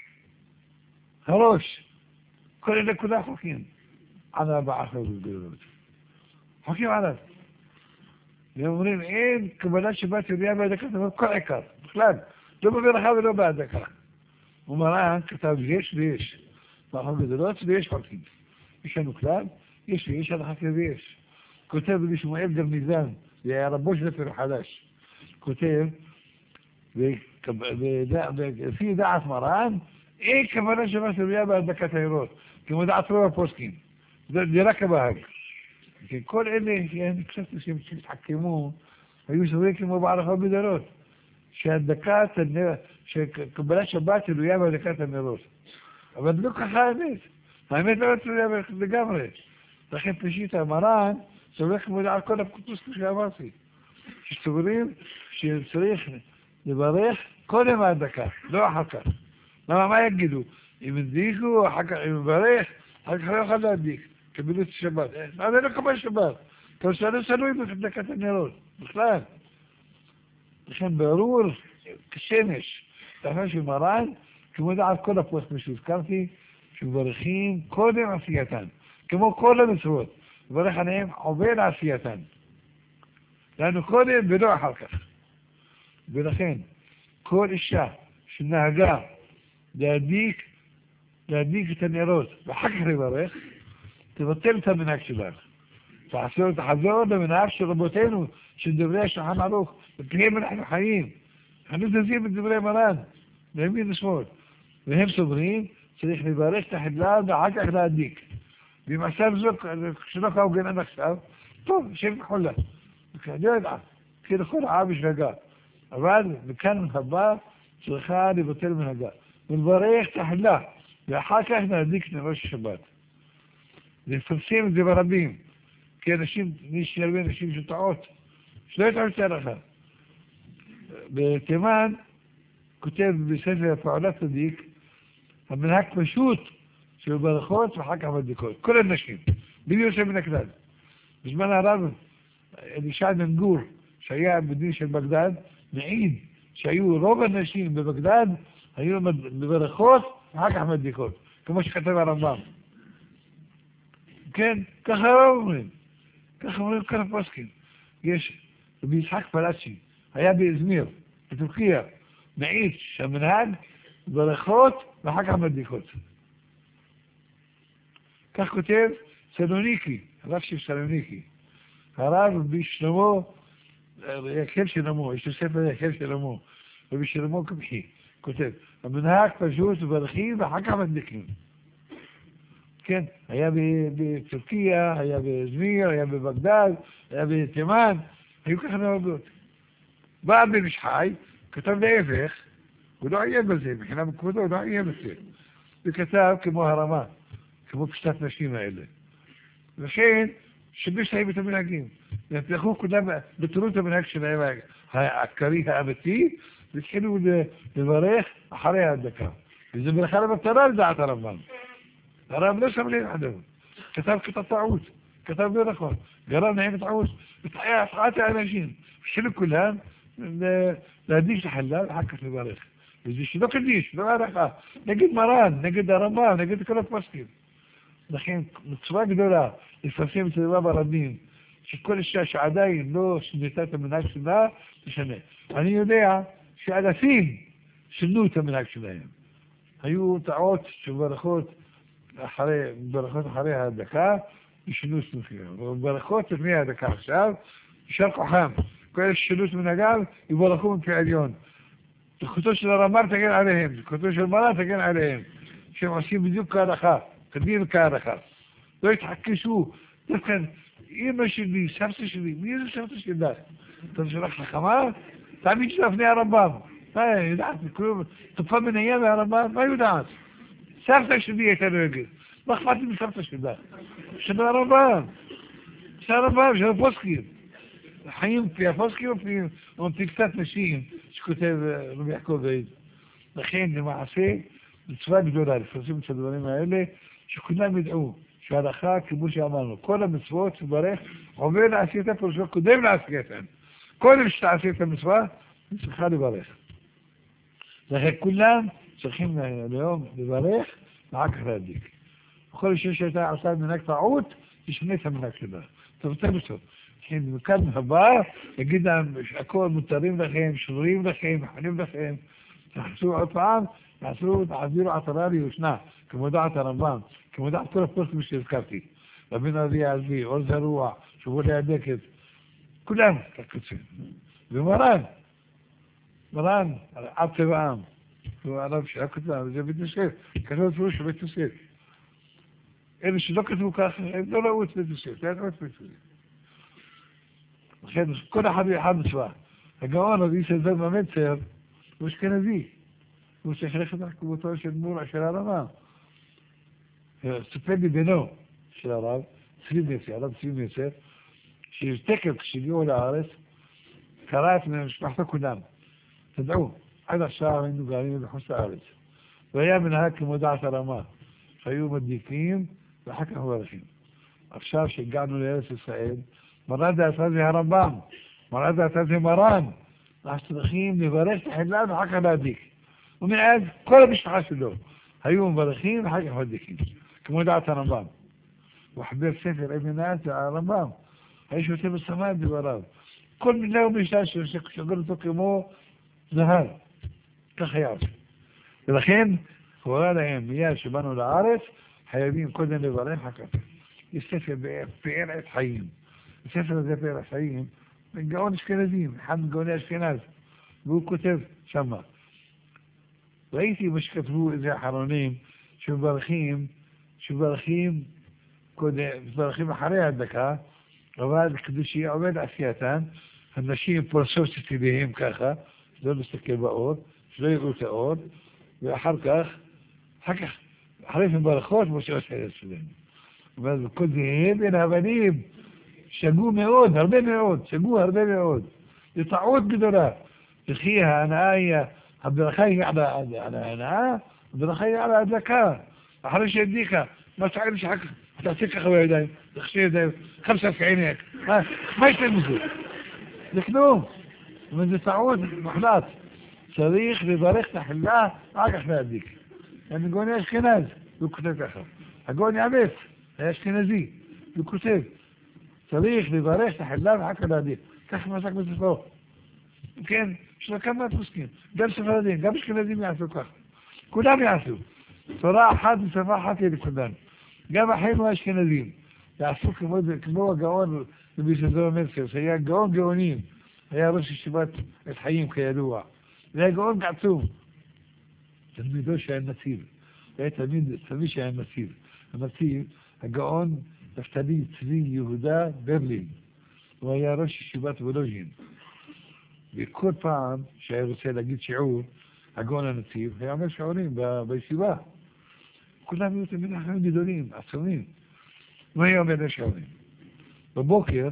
S1: הראש. כל אלה כולה חוקים. על 4 גדולות. חוקים עליו. והם אומרים, אין קבלת שבת תלויה בהדלקת הנרות כל עיקר. בכלל, לא בברכה ולא בהדלקה. ומרן כתב יש ויש. מערכות גדולות ויש חוקים. יש לנו כלל, יש ויש, הלכה כביש. כותב לי שמואל גרניזן, זה היה רבו של ספר חדש. כותב, לפי דעת מרן, אין כוונה שבת תלויה בהדלקת הנרות, כמו דעת רוב הפוסקים. זה רק הבהג. כי כל אלה שהם קצת שהתחכמו, היו סוברים כמו בערכות גדולות. שקבלת שבת תלויה בהדלקת הנרות. אבל לא ככה האמת. האמת לא תלויה לגמרי. לכן פשיטה, מרן, סורך מודע על כל הפקוטוס כשאמרתי. שסוברים שצריך לברך קודם ההדלקה, לא אחר כך. למה, מה יגידו? אם הדליקו, אחר כך, אם מברך, אחר כך לא יוכל להדליק, כבילות שבת. מה זה לא קבל שבת? כל שנה סלוי בהדלקת הנרות, בכלל. לכן ברור, כשמש, לאחר שמרן, כמודע על כל הפוסטים שהזכרתי, שמברכים קודם עשייתן, כמו כל המצוות, מברך עליהם עובר עשייתן. לנו קודם ולא אחר כך. ולכן, כל אישה שנהגה להדליק את הנרות ואחר כך לברך, תבטל את המנהג שלך. תחזור למנהג של רבותינו, של דברי השולחן ערוך, וכיהם אנחנו חיים. אנחנו זזים את דברי מרן, בימין ושמאל. והם סוברים, צריך לברך את החדלה ואחר כך להדליק. ואם עכשיו זו, כשלא כאוגן עד עכשיו, טוב, שם כחולה. אני לא יודע, כי לכל העם יש נהגה. אבל מכאן הבא צריכה לבטל מנהגה. ולברך את החדלה, ואחר כך להדליק נרות השבת. לפרסם את זה ברבים. כי אנשים, יש הרבה אנשים שטעות, שלא יטעו את ההלכה. בתימן, כותב בספר פעולת צדיק, המנהג פשוט של ברכות ואחר כך מדליקות. כל הנשים, בלי יוצא מן הכלל. בזמן הרב, אלישע בן גור, שהיה בדין של בגדד, מעיד שהיו רוב הנשים בבגדד, היו בברכות ואחר כך מדליקות, כמו שכתב הרמב"ם. כן, ככה לא אומרים. ככה אומרים כאן הפוסקים. יש רבי יצחק פלאצ'י, היה באזמיר, בטורקיה, מעיד שהמנהג ברכות ואחר כך מדליקות. כך כותב סלוניקי, הרב של סלוניקי. הרב רבי שלמה, יקל שלמה, יש לו ספר יקל שלמה, רבי שלמה קמחי, כותב, המנהג פשוט בברכים ואחר כך מדליקים. כן, היה בטורקיה, היה באזמיר, היה בבגדד, היה בתימן, היו ככה נהגות. בא בן איש חי, כתב להפך, הוא לא עיין בזה, מבחינה מכבודו הוא לא עיין בזה. וכתב כמו הרמה, כמו פשטת נשים האלה. לכן, שיבש להם את המנהגים. והפלחו כולם, בתרו את המנהג שלהם העקרי האמיתי, והתחילו לברך אחרי ההדלקה. וזה ברכה למטרה לדעת הרמב"ם. הרב לא שם לב עליו. כתב טעות, כתב לא נכון. גרם להם טעות, הפחת האנשים. התחילו כולם להדליק את החלה ואחר כך לברך. וזה שלא קדיש, לא הערכה. נגד מרן, נגד הרמב"ם, נגד כל הפוסקים. לכן, מצווה גדולה, לפרסם את זה ברבים, שכל אישה שעדיין לא שינתה את המנהג שלה, תשנה. אני יודע שאלפים שינו את המנהג שלהם. היו טעות של ברכות אחרי ההדלקה, ישנו סמכים. וברכות לפני ההדלקה עכשיו, ישר כוחם. כל אלה ששינו את מנהגם, יברכו מפי עליון. זכותו של הרמב"ם תגן עליהם, זכותו של מרן תגן עליהם, שהם עושים בדיוק כהלכה. כדין כהלכה. לא התחכשו. דווקא, אמא שלי, סבתא שלי, מי זה סבתא שלך? אתה שלך חכמה? תמיד שלה לפני הרמב"ם. מה, יודעת, תופעה מניה מהרמב"ם? מה יודעת? סבתא שלי הייתה נוהגת. מה אכפת לי מסבתא שלך? של הרמב"ם. של הרמב"ם, של הפוסקים. חיים פי הפוסקים או פי קצת נשים שכותב רבי יעקב עיד. לכן, למעשה, מצווה גדולה, לפרסם את הדברים האלה, שכולם ידעו שההלכה, כמו שאמרנו, כל המצוות שברך עובר לעשייתה פרושו קודם לעשייתן. קודם שתעשה את המצווה, היא צריכה לברך. לכן כולם צריכים היום לברך ואחר כך להדליק. בכל אישה שהייתה עושה מנהג טעות, תשנה את המנהג שלה. תבטל אותו. מכאן הבא, יגיד להם, הכל מותרים לכם, שבורים לכם, מחנים לכם, תחסו עוד פעם, תחזירו עטרה ליושנה, כמו דעת הרמב"ם, כמו דעת כל הפוסקים שהזכרתי. רבינו אבי עזבי, עוז הרוח, שבוע להדקת, כולם תקצים. ומרן, עד צבע עם, הוא הרב שהיה כתב, זה בית יוסף, כתב את פירוש בית יוסף. אלה שלא כתבו ככה, הם לא ראו את בית יוסף, זה היה את בית יוסף. לכן, כל אחד מצווה. הגאון רבי ישראל זר במצר, הוא אשכנזי. הוא צריך ללכת לחכמותו של מורה של הרמב"ם. סופר בבנו של הרב, 20 מטר, עליו 20 מטר, שהשתקף כשהגיעו לארץ, קרא את משפחתו כולם. תדעו, עד עכשיו היינו גרים בחוץ לארץ. והיה מנהג כמו דעת הרמה, שהיו מדליקים ואחר כך מברכים. עכשיו שהגענו לארץ ישראל, מראה דעתה זה הרמב"ם, מראה דעתה זה מרן. אנחנו צריכים לברך את החדלן ואחר כך להדליק. ומאז כל המשפחה שלו היו מברכים ואחר כך מדליקים, כמו דעת הרמב"ם. וחבר ספר אבן נעת הרמב"ם, האיש יוצא בסמאי דבריו. כל מילה ומשנה ששגר אותו כמו זהב, כך היה. ולכן, קורא להם, מיד שבאנו לארץ, חייבים קודם לברך אחר כך. יש ספר פאר עת חיים. הספר הזה פאר עת חיים, גאון אשכנזים, אחד מגאוני אשכנז, והוא כותב שמה. ראיתי מה שכתבו איזה אחרונים, שמברכים אחרי הדקה, אבל כדי שיהיה עובד עשייתן, הנשים פורסות את ידיהם ככה, לא להסתכל באור, שלא יראו את האור, ואחר כך, אחרי מברכות, כמו שעושה אצלנו. אבל כל זה בין הבנים, שגו מאוד, הרבה מאוד. זו טעות גדולה. וכי ההנאה היא, הברכה היא על ההנאה, הברכה היא על ההדלקה. אחרי שהדליקה, מה תעיר שחק, תעשה ככה בידיים, תחשי ידיים, 5 עינק. מה יש להם מזה? זה כלום. אבל זה טעות מוחלט. צריך לברך את החלה, אחר כך להדליק. אני גאוני אשכנז, הוא כותב ככה. הגאוני אמת, היה אשכנזי, הוא כותב. צריך לברך את החלה ואחר כך להדליק. ככה מסק בספרו. כן, יש לו כמה פוסקים. גם ספרדים, גם אשכנזים יעשו ככה. כולם יעשו. תורה אחת ושפה אחת לכולם. גם אחינו האשכנזים יעשו כמו הגאון רבי סדור מלצר, שהיה גאון גאונים, היה ראש ישיבת עת חיים כידוע. והיה גאון עצום. תלמידו שהיה נציב. היה תלמיד שהיה נציב. הנציב, הגאון נפתלי צבי יהודה ברלין. הוא היה ראש ישיבת וולוז'ין. וכל פעם שהיה רוצה להגיד שיעור, הגאון הנציב היה אומר שיעורים בישיבה. כולם היו תמיד אחרים גדולים, עצומים. הוא היה אומר לשיעורים. בבוקר,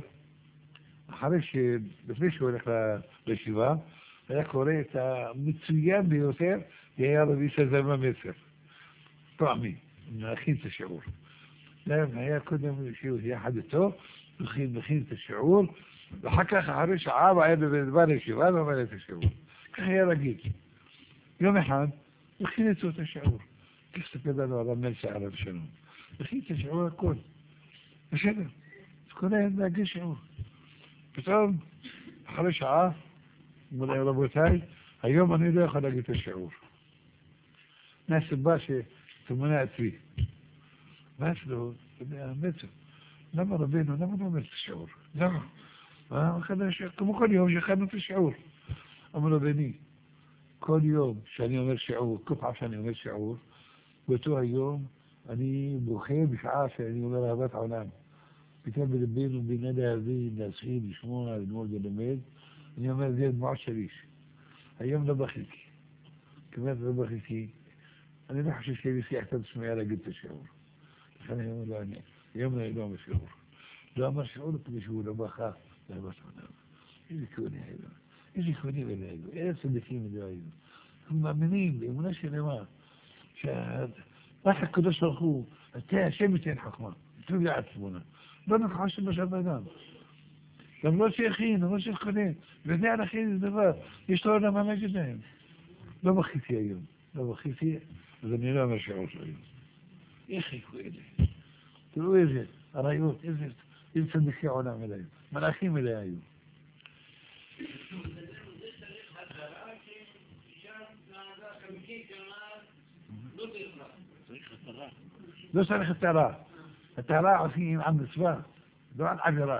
S1: לפני שהוא הולך לישיבה, היה קורא את המצוין ביותר, היה רבי סדור מלצר. פעמי, מכין את השיעור. היה קודם שהוא יחד איתו, מכין את השיעור, ואחר כך אחרי שעה היה בדבר לישיבה ואומר את השיעור. כך היה רגיל. יום אחד, מכין איתו את השיעור. כך ספר לנו על המלצר עליו שלום. מכין את השיעור הכל. בסדר. אז כל היום להגיש שיעור. פתאום, אחרי שעה, אמרו להם רבותיי, היום אני לא יכול להגיד את השיעור. מהסיבה שתמונה עצמי. ואז לו, המלצר, למה רבינו, למה לא אומר את השיעור? למה? כמו כל יום שאכלנו את השיעור. אמר רבני, כל יום שאני אומר שיעור, כל פעם שאני אומר שיעור, באותו היום אני בוכה בשעה שאני אומר אהבת העולם. פתאום בלבינו בינה להבין, להשכיל, לשמוע, ללמוד ולמד, אני אומר זה דמעות של איש. היום לא בכיתי. כמעט לא בכיתי. אני לא חושב שיהיה לי שיח קצת שמיעה להגיד את השיעור. לכן אני אומר לו, היום אני לא אומר שיעור. לא אמר שיעור כדי שהוא לא בכה לאהבת העולם. איזה כהנים היו. איזה כהנים היו. איזה צדיקים היו. הם מאמינים באמונה שלמה. רק הקדוש ברוך הוא, אתה השם ייתן חוכמה. תנו לי עצמונה. לא נחש בשם אדם. גם לא שייכין, לא שייכונים. וזה הלכין זה דבר. יש לו עולם הנגד להם. לא בכיתי היום. לא בכיתי, אז אני לא אומר שיעור של היום. איך חיכו אלה? תראו איזה עריות, איזה צדיקי עולם אליהם. מלאכים אלה היו. לא צריך הטהרה. הטהרה עושים על מצווה, לא על עבירה.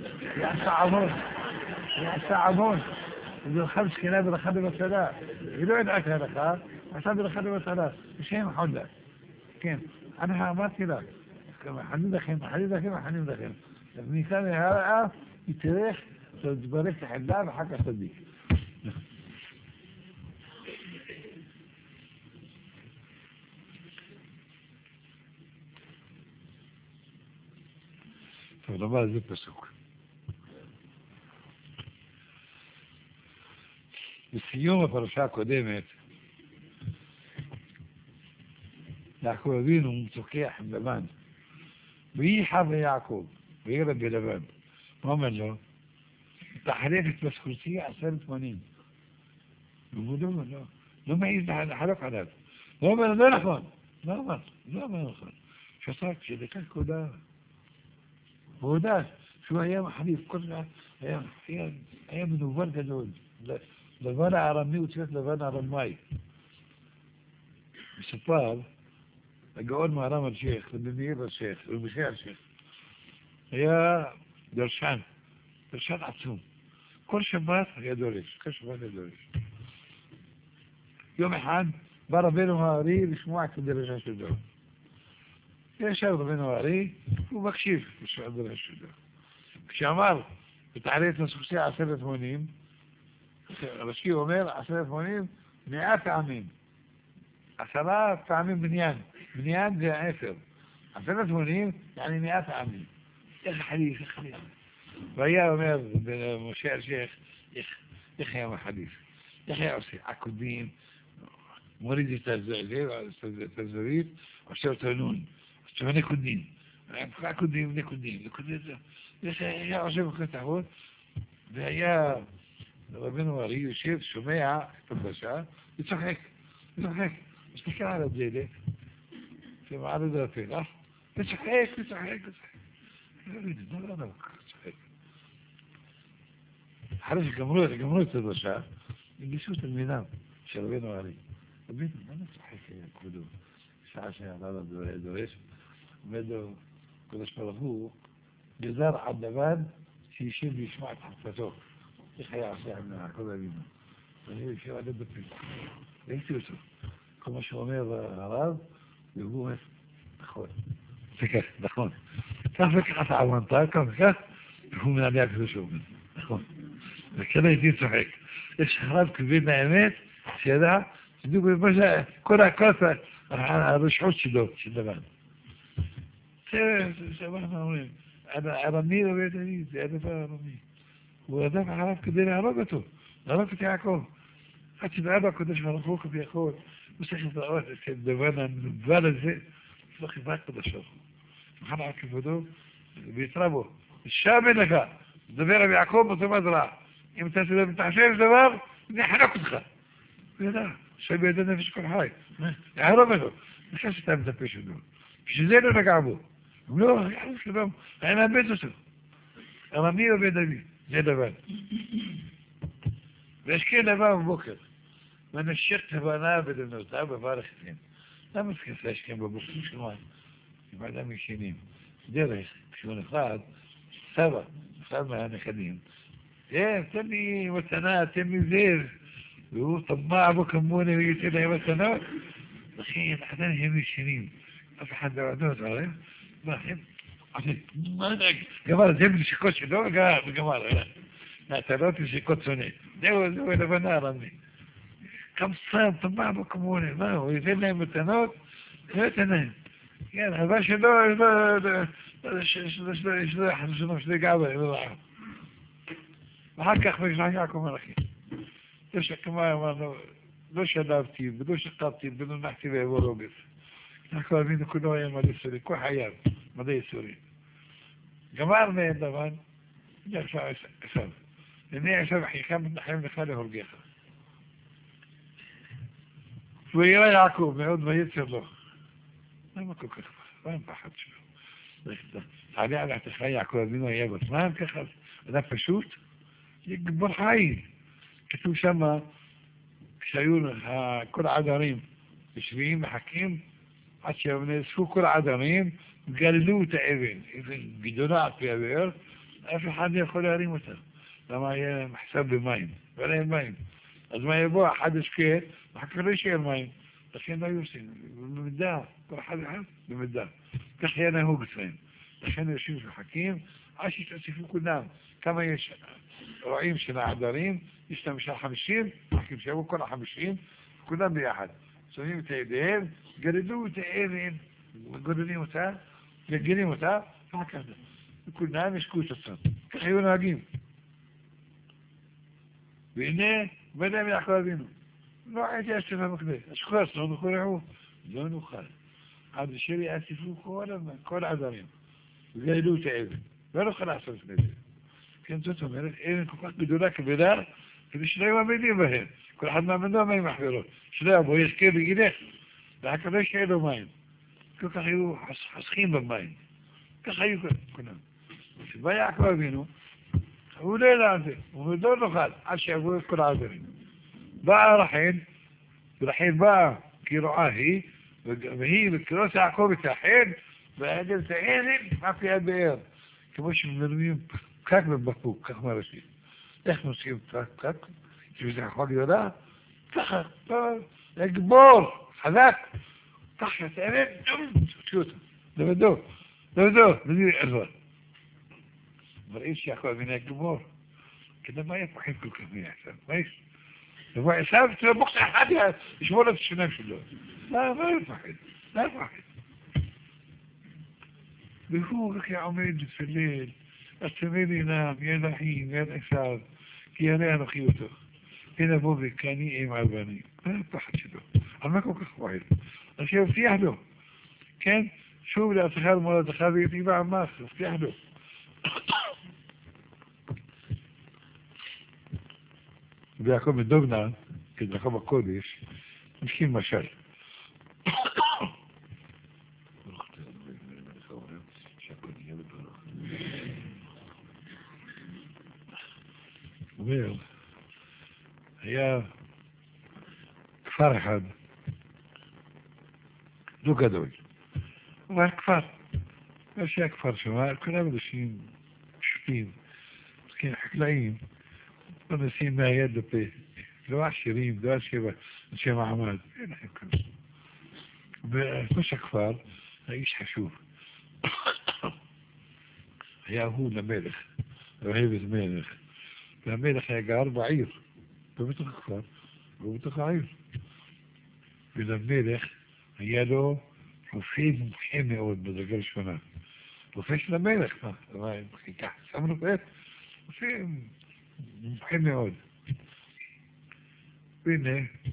S1: יעשה עמון. זה חמש כנה ברכה במצלה. היא לא ידעת הלכה, עשה ברכה במצלה. בשם חודה. כן, אני אמרתי לה, חנים לכם. מכאן להראה, היא תלך, תברך את החלה ואחר כך תדיק. טוב, למה זה פסוק? בסיום הפרשה הקודמת, יעקב אבינו מצוקח עם לבן. וייחר ליעקב, וילד בלבן. מה אומר לו? תחלק את משכורתי 10 מונים. והוא לא מעז לחלוק עליו. הוא אומר, לא נכון. לא נכון. שתק שדקה כודה. והוא יודע שהוא היה מחליף, היה מנובר גדול. לבן הארמי הוא צריך לבן ארמי. מסופר, הגאון מהר"ם אל-שייח, רבי מאיר אל-שייח, רבי חייא אל-שייח, היה דרשן עצום. כל שבת היה דורש. יום אחד בא רבנו הארי לשמוע את הדרשה שלו. ישב רבנו הארי, הוא מקשיב לשמוע את הדרשה שלו. כשאמר, ותעלה את מסכוסי 10 מונים, רש"י אומר 10 מונים 100 פעמים. 10 פעמים בניין. בניין זה 10. 10 מונים, يعني 100 פעמים. איך חדיף. והיה אומר משה אל-שייח, איך היה מחדיף? איך היה עושה? עקודים, מוריד את הזווית, עושה אותו נון. עושה נקודים. עקודים. איך היה עושה בכתבות? והיה רבנו הארי יושב, שומע את הדרשה, וצוחק. מסתכל על הדלת, שמע על הפלח, וצוחק. לא, צוחק. אחרי שגמרו את הדרשה, נגישו תלמידיו של רבנו הארי. רבנו, למה צוחק כבודו? שעה שעלה לדורש, עומד לו קדוש ברוך הוא, גזר עד לבן שישב וישמע את חפתו. איך היה עושה עם יעקב אבינו? ואני יושב עליו בפיל. ראיתי אותו. כל מה שאומר הרב, והוא אומר, נכון. זה כך, נכון. כך וכך אתה עוונתה, כך וכך, והוא מנעלי הקדוש ברוך הוא. נכון. וכן הייתי צוחק. יש הרב כבד מהאמת, שידע, שדוק במשל, כל הרשעות שלו, של לבן. זה מה אנחנו אומרים. ארמי לא בידי, זה הדבר ארמי. הוא רדף אחריו כדי להרוג אותו, להרוג את יעקב. עד שבאבא הקדוש ברוך הוא כביכול, הוא צריך לראות את הדבר הנבל הזה, יש לו חברה קדוש ברוך הוא. מוכן על כבודו, ויתרה בו, שם לך, דבר עם יעקב באותו מזרע. אם אתה מתעשב דבר, אני אחנוק אותך. הוא ידע, שם בידי נפש כל חי. יערוב אותו. נכנס שאתה מטפש אותו. בשביל זה לא נגע בו. הוא לא, יערוב שלום, היה מאבד אותו. ארמי עובד דוד. זה לבן. והשקיע לבן בבוקר. ונשך תבנה בדבנותיו בברך אתכם. למה צריך להשקיע בבוקר של מים? עם אדם ישנים. דרך, כשהוא נפרד, סבא, נפרד מהנכדים. תן לי מתנה, תן לי זר. והוא טמע בו כמוני ויוצא להם מתנות. לכן, עדיין הם ישנים. אף אחד לא עדות, הרי? מה, הם... גמר, זה בנשיקות שלו, וגמר, נעתלות נשיקות שונא. זהו לבנה הרמי. כמסם, טמע בו כמוני, מה, הוא ייתן להם מתנות? לא ייתן להם. כן, הבא שלו, יש לו חדשונו שלי גאווה, ואחר כך משלח יעקב מלאכי. לא שקמה, אמרנו, לא שלבתי, ולא שכבתי, ולא נחתי לעבור רוגף. יעקב אבינו כולו היה מלא סורי, כל חייו, מלא סורי. גמר מהם לבן, יעשו עשיו. הנה עשיו אחיך מתנחם לך להורגך. והוא יראה יעקב מאוד ויצר לו. למה כל כך פחד? למה פחד שלו? תעלה על עתיך יעקב אבינו היה בזמן ככה, אדם פשוט, גיבור חיל. כתוב שמה, כשהיו כל העדרים יושבים מחכים, עד שנאספו כל העדרים, גללו את האבן, אבן גדולה על פי הבאר, אף אחד לא יכול להרים אותה. למה היה מחסר במים, ולא היה מים. אז מה יבוא, אחד ישקה, ואחר כך לא יישאר מים. לכן לא יוצאים, במידה, כל אחד במידה. כך היה נהוג אצלם. לכן יושבים ומחכים, עד שיתאספו כולם. כמה יש רועים של העדרים, יש להם 50, מחכים שיבואו כל 50, כולם ביחד. שמים את הידיהם, גרדו את האבן, גוררים אותה, גלגלים אותה, ואחר כך וכולם ישקו את עצמם. כך היו נוהגים. והנה, בדם יעקב אבינו. לא הייתי אשת המקדש. השכוס, לא נוכל לא נוכל. עד אשר יאספו כל העדרים. וגאלו את האבן. לא נוכל לעשות לפני זה. כן, זאת אומרת, אבן כל כך גדולה כבדה, כדי שלא היו עמידים בהם. כל אחד מעמדו מים מחברות. שלא יבוא, יזכה וילך. והקדוש שאין לו מים. כל כך היו חסכים במים. כך היו כולם. כשבא יעקב אבינו, הוא לא ידע על זה. הוא לא נוכל, עד שיעברו את כל העדרים. באה רחל, ורחל באה כרועה היא, והיא וכרוס יעקב את החל, והעגל את העזל, אף יד באר. כמו שמרמים פקק בבקבוק, כך מרשים. איך נוסעים פקק? שזה יכול יודע? ככה, לגבור, חזק. ככה, תאמת, תוציאו אותו. לבדו, בלי עזור. אבל איש יעקב אבינו לגבור. כדי מה יפחד כל כך מייחסם? מה יש? לבוא עשיו, תראה בוקס אחד ישמור את השניים שלו. לא יפחד, לא יפחד. והוא רק עומד בפליל, אצמד עינם, יד אחים, יד עשיו, כי ירא אנוכי אותו. הנה בוא וכני אם על בני. זה הפחד שלו. על מה כל כך פועל? אז שיבטיח לו. כן? שוב לעצמך למולדתך ויתיבה עמך, הבטיח לו. ויעקב מדובנה, כדרכה בקודש, משכים משל. אומר, היה כפר אחד, לא גדול, אבל היה כפר. מה שהיה כפר שם, כולם אנשים פשוטים, חקלאים, מנסים מהיד לפה, לא עשירים, לא אנשי מעמד, אין לכם כלום. בראש הכפר, האיש חשוב. היה הוא למלך, אוהב את מלך. והמלך היה גר בעיר, בתוך הכפר, ובתוך העיר. ולמלך היה לו רופא מומחה מאוד בדרגה ראשונה. רופא של המלך, מה, חיכה, שם לו בעת, רופא מומחה מאוד. והנה,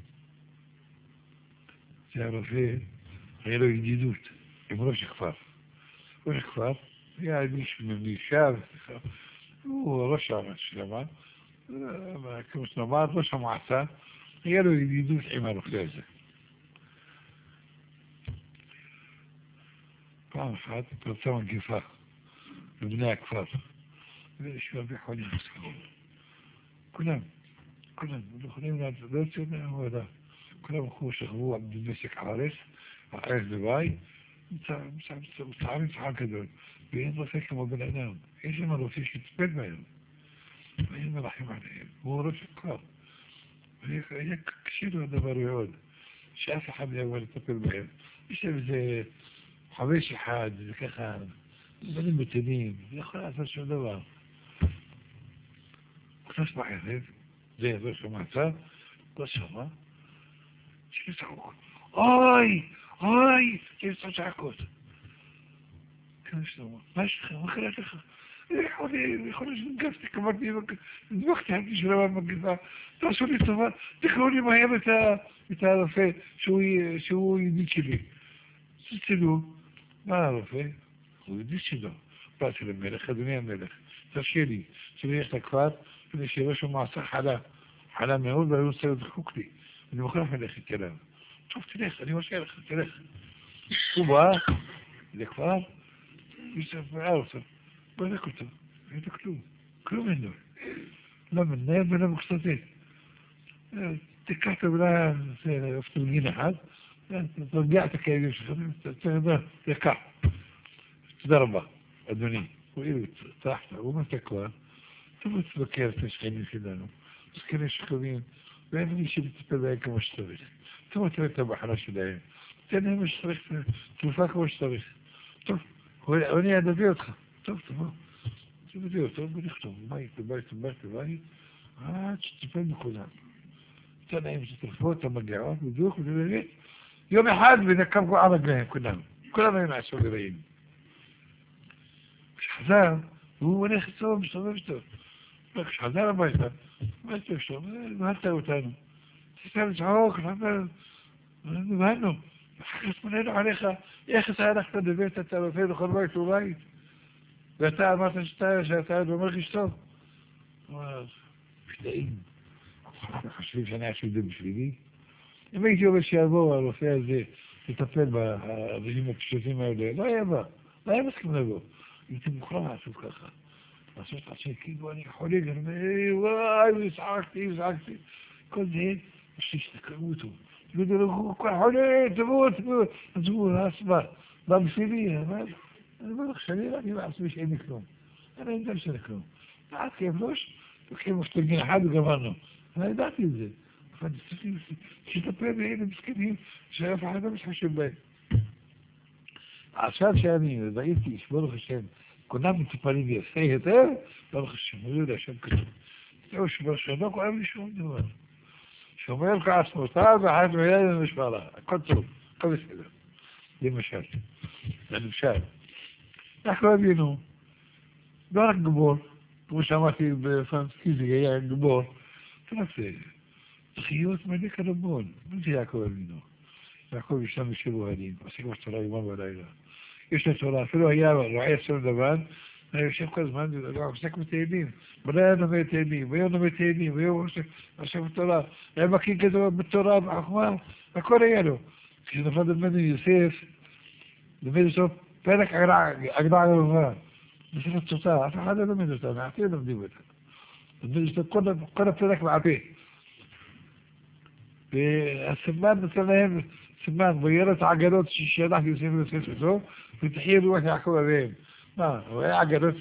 S1: זה הרופא, היה לו ידידות עם ראש הכפר. ראש הכפר היה איש מישב, הוא ראש שלמה, כמו שנאמר, ראש המועצה, היה לו ידידות עם הרופא הזה. פעם אחת פרצה מגפה בבני הכפר, וישו הרבה חולים מסכנים. כולם, לא יכולים לא יוצאים מהעבודה. כולם הלכו שכבו במשק הארץ, הארץ בבית, מצטערים צחק גדול, ואין רופא כמו בן אדם. יש שם רופא שיטפל בהם, ואין מלאכים עליהם, הוא ראש הכפר. והיה קשה לו הדבר מאוד, שאף אחד לא יבוא לטפל בהם. יש שם איזה חמש אחד, וככה, דברים מתנים, לא יכול לעשות שום דבר. נכנס בחרב, זה ראש המועצה, לא שמע, שצחוק. אוי! יש צעקות. כן, שלמה, מה יש לך? מה קרה לך? יכול להיות שנגפתי, קמרתי, נדבקתי, הייתי שלמה במגפה. תעשו לי טובה, תקראו לי מהר את הרופא שהוא ידיד שלי. תצלו, מה הרופא? הוא ידיד שלו. באתי למלך, אדוני המלך, תרשה לי, שנלך לכפר, כדי שראש המועצה חלה מאוד, והוא רוצה לדחוק לי. אני מוכרח ללכת אליו. טוב, תלך, אני מרשה לך, תלך. הוא בא לכפר, יוסף וארצה, בדק אותו, אין לו כלום אין לו. לא מנהל ולא מקצתית. תיקח את המילה, זה אופטומגין אחד, תרגיע את הכאבים שלך, תקח. תודה רבה, אדוני. הוא העיר תחת, הוא מתקוע, תבוא תבקר את השכנים שלנו, זקנים שכבים, ואין לי שלטפל בהם כמו שצריך. תבוא תראה את המחלה שלהם, תן להם שצריך, תרופה כמו שצריך. טוב, אני אדבר אותך. טוב, תבוא. תביא אותו, ונכתוב, בית, עד שתטפל בכולם. תן להם שתרפות המגיעות, בדיוק, ובאמת, יום אחד ונקם כל עמד להם, כולם היו נעשו לרעים. חזר, והוא הולך אצלו, מסתובב אצלו. כשחזר הביתה, מה אתה אצלו? נהלת אותנו. תסתכל לצחוק, נבהלנו. אחר כך תמוננו עליך, איך אתה הלכת לבית, אתה רופא לכל בית ובית? ואתה אמרת שאתה מרגיש טוב. אמר, משתאים. חושבים שאני אעשה את זה בשבילי? אם הייתי אומר שיבוא הרופא הזה לטפל באנשים הפשוטים האלה, לא היה בא, לא היה מסכים לבוא. הייתי מוכרח לעשות ככה. לעשות עצמי, כאילו אני חולה, וואי, וצעקתי. כל זה, יש להשתכרו אותו. יגידו לו, הוא כל חולה, תמות. אז הוא רץ בא בשבילי, אבל אני אומר לך שאני אני בעצמי שאין לי כלום. אני יודע שאין לי כלום. מעט כאב ראש, לוקחים מפתגין אחד וגמרנו. אני ידעתי את זה. אבל צריכים שתטפל באלה מסכנים שאף אחד לא מתחשב בהם. עכשיו שאני ראיתי, ברוך השם, כולם מטופלים יפה יותר, ברוך השם, הוא יודע שם כתוב. זהו שבראשנו כואב לי שום דבר. שומר כעצמותיו ואחת מיד נשמע לה. הכל טוב, הכל בסדר. למשל, אנחנו הבינו, לא רק גבור, כמו שאמרתי בפרנסיזי, היה גבור, תנסה, חיות מדק הרבון, מה זה יעקב אבינו? יעקב ישנם בשבוע הדים, עושה כמו תורה יומם בלילה. יש לה תורה, אפילו היה רועה סור לבן, אני יושב כל הזמן, עוסק בתהילים, בלילה נאמר תהילים, ביום נאמר תהילים, ביום עוסק בתורה, היה מכיר כזה בתורה, בחוכמה, הכל היה לו. כשנפל דמנו יוסף, למד אותו פרק הגדרה הרבבה, בספר תוצאה, אף אחד לא למד אותה, מעטים לומדים אותה. למד אותו כל הפרק בעפה. והסמן נתן להם סימן, וירא את העגלות ששלח יוסף אותו, ותחיה רוח יעקב אביהם. מה, הוא היה עגלות,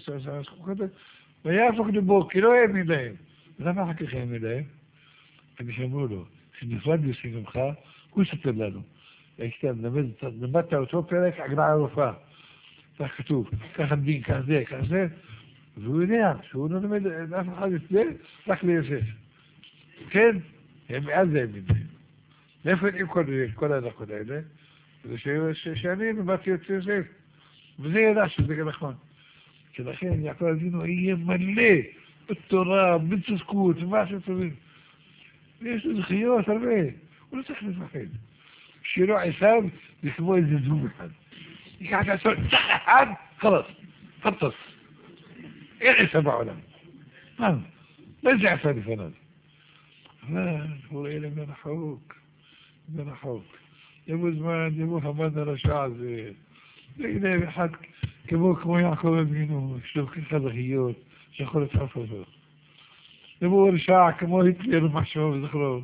S1: ויהפוך לבו, כי לא האמין להם. למה אחר כך האמין להם? אני שאמרו לו, כשנפרד יוסף ממך, הוא יספר לנו. למדת אותו פרק הגדרה הרופאה. כך כתוב, ככה דין, כך זה, והוא יודע שהוא לא למד אף אחד את זה, רק ליוסף. כן? הם מאז זה האמין להם. מאיפה יודעים כל ההלכות האלה? זה שאני למדתי את יוסף. וזה ידע שזה גם נכון. שלכן יעקב אבינו יהיה מלא בתורה, בצדקות, ומה שטובים. ויש לו זכיות הרבה. הוא לא צריך לפחד. שירו עשיו זה כמו איזה זום אחד. ייקח לעשות צח אחד, חלוס, פטוס. אין עשיו בעולם. מה? לא זה עשה לפניו. אבל הוא ראה להם מרחוק. יבוא זמן, יבוא חמד הרשע הזה. והנה אחד כמו יעקב אבינו, יש לו ככה זכיות, שיכול לצרף אותו. יבוא רשע כמו היטלר מחשוב וזכרו.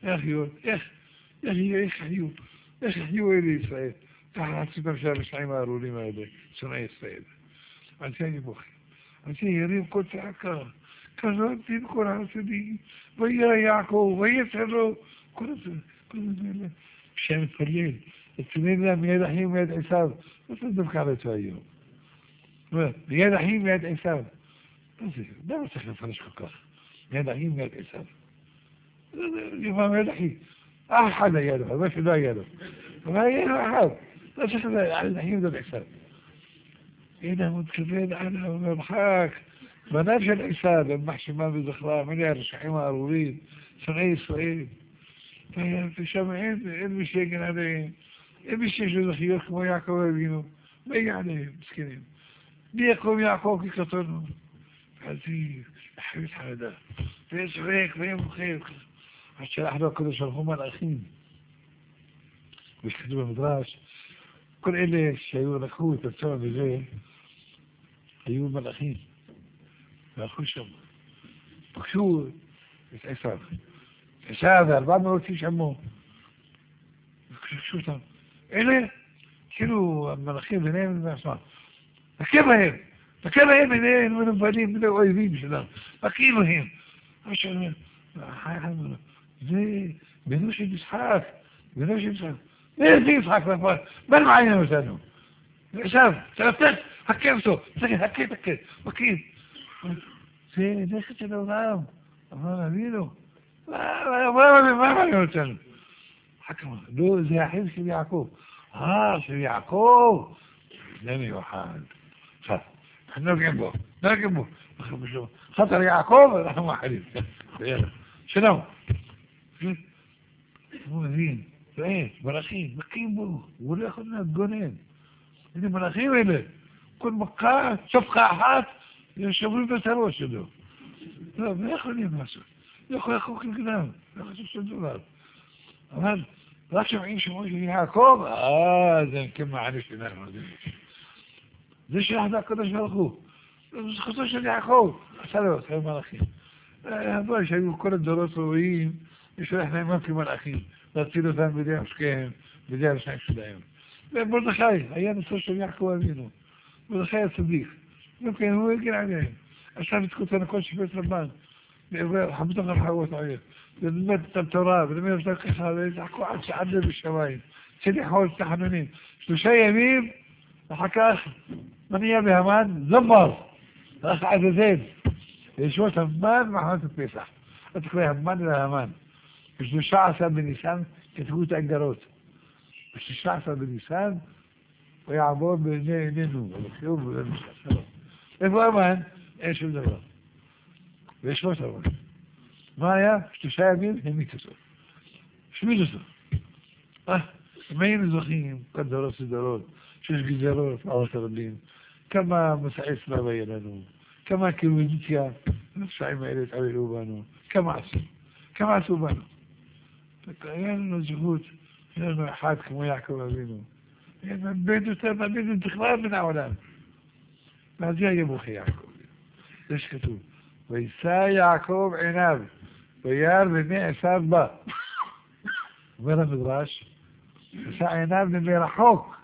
S1: איך יחיו אלה ישראל? ככה עשיתם של הרשעים הארורים האלה, שונאי ישראל. על זה אני בוחר. על זה ירים כל צעקה. כזאת דין כל העשידים, וירא יעקב, ויצר לו, כל זה אלה. כשהם מתפלל, אצלנו להם מיד אחים מיד עשיו, לא צריך דווקא על זה היום. מיד אחים מיד עשיו. מה זה? למה צריך לפרש כל כך? מיד אחים מיד עשיו. יאמר מיד אחים. אחד היה לו, אבל שלא היה לו. אבל היה לו אחד. לא צריך על אחים מיד עשיו. הנה הוא מתכוון על המרחק. בניו של עשיו, הם מחשימם וזכרם, אלה הרשעים הארורים, שונאי ישראל. ושם אין מי שיגן עליהם, אין מי שיש לו זכיות כמו יעקב אבינו, מה יגן עליהם, מסכנים. מי יקום יעקב כקטונו? אז היא חייבת חרדה, ויצחק וימוחק. עד שלח לו הקדוש שלחו מלאכים. וכתוב במדרש, כל אלה שהיו לקחו את הצום וזה, היו מלאכים. והלכו שם, פגשו את עשיו. עשיו, 400 איש עמו. ופגשו אותם. אלה, כאילו, המלאכים ביניהם ועצמם. תכה בהם, אלה מנובלים, אלה אויבים שלנו. תכה בהם. זה בנו של יצחק. איזה יצחק נפל? מה מעניין אותנו? עשיו, תלפת, הכה אותו. הכה. זה נכד של העולם, אבל אבינו, מה מעניין אותנו? לא, זה האחים של יעקב. של יעקב, זה מיוחד. עכשיו, نرجم به خطر يعقوب نحن واحدين شنو مو مين ايه مراخين بكين بو ولا ياخذنا الجونين اللي مراخين ولا كل مقاعد شوف قاعات يشوفوا بس شنو لا ما ياخذني مسؤول ياخذ كل كلام ياخذ $6 أمان لكن عيش موجه يعقوب زين كما عرفت نحن ليش هذا قدش فرخوه مش خصوص يعقوب سلام مراخين هذول شيء كل الدراسويين يشرح لنا ما في مراخين لا تصيروا ثاني بدي أشكيهم بدي أشكي شو دايم لأن برضه خايف أيام السوشيال يحكوا أمينه برضه خايف صديق ممكن هو يقول عليهم عشان تكون أنا كل شيء بيت ربان حبيت أغير حوات عليه لما التراب لما يفتح هذا يحكوا عن شعبنا بالشوايب سيدي حول التحنونين شو شيء يمين حكى أخي من يبي همان زمر أخ عزيزين شو همان مع حوات البيسح أتخلي همان إلى همان مش نشعصة بنيسان كتبوت أجروت مش نشعصة بنيسان ويعبور بنينو والخيوب والمشعصة إذا أمان إيش الدرجة ليش ما سوى مايا تشابين هم يكسر شو يكسر ما ينزخين قد درس درود شوش جزارات عوصرلين كما مسعيس ما بينانو كما كيلوزيتيا نفسعي ما إليت علي الأوبانو كما عسو بانو يعني جهود يعني حادكم ويحكم أبينو يعني بيدو تابع بيدو انتخلال من أولان بعدها يبو خي يعقوب ليش كتوب ويسا يعقوب عناب ويار بني عساب با وين مدراش يسا عناب من رحوك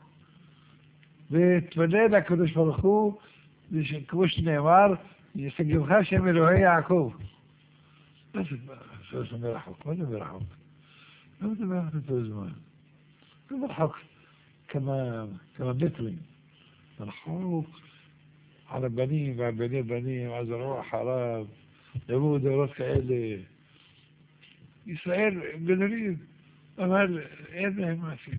S1: بتبنينا كدوش فرخوه كوش نيمار يسجلها شملوا هي يعقوب بس اسمه رحوك ماذا برحوك ماذا برحوك زمان برحوك كما بيتوين رحوك على بنين مع بنين مع زروع حرام يبو دورات كعيلة إسرائيل بنريد أمال إيه ما في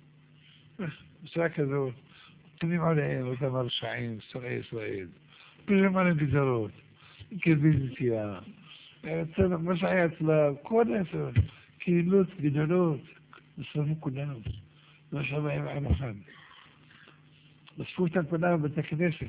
S1: بس هكذا تنيم عليهم وتمر الشعين سرعي إسرائيل بجمع عليهم بزارات كذبين فيها تسمع مسعيات لكل كيلوت جدولوت نصرفوا كلنا ما شاء الله يبقى محمد بس فوتا كلنا بالتكنيست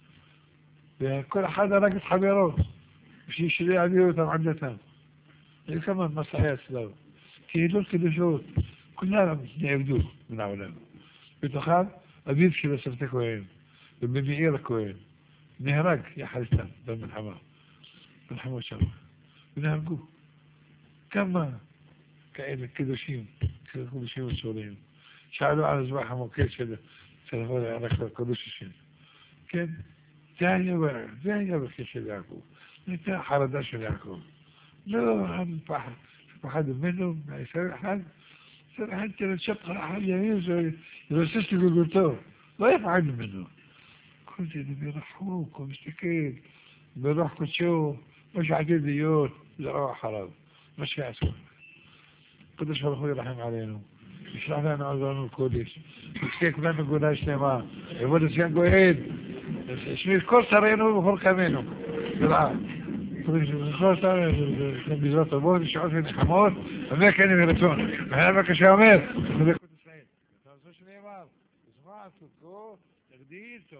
S1: كل حدا راقص حبيروت مش يشتري عبيروت عمدتها كمان مسعيات لو كيلوت كيلوشوت كلنا نعبدوه من أولاد بتخال أبيض كده سرتك وين بمبيئيرك وين نهرق يا حريستان ده من حمام شرف بنهرقوه كما كأنك كده شيم وشورين شعلوا على زباحة موكيش كده سنفوري على كدوش الشين كان ثانية بكيش يعقوب انت حرداش يعقوب لا هذا فحد منهم ما يسوي حد سوي حد كده شقة حد يمين يرسست قلتوه لا يفعل منه كنت اللي بيرحوك ومستكين بيروحكوا تشوف مش عديد ديوت زراعة حرام مش يعسون قدش فرخوي رحم علينا يشرح لنا عزوان الكوديش مسكيك لنا نقولهاش نما يقول سيان قويد اسمي الكل سرينو وفرقه منهم بالعاد الكل سرينو كان بيزرط البوت الشعور في حمود فما كان يغرسون احنا بك شامير كنت سعيد ما تنسوش نيمار اسمعتوا تقديرته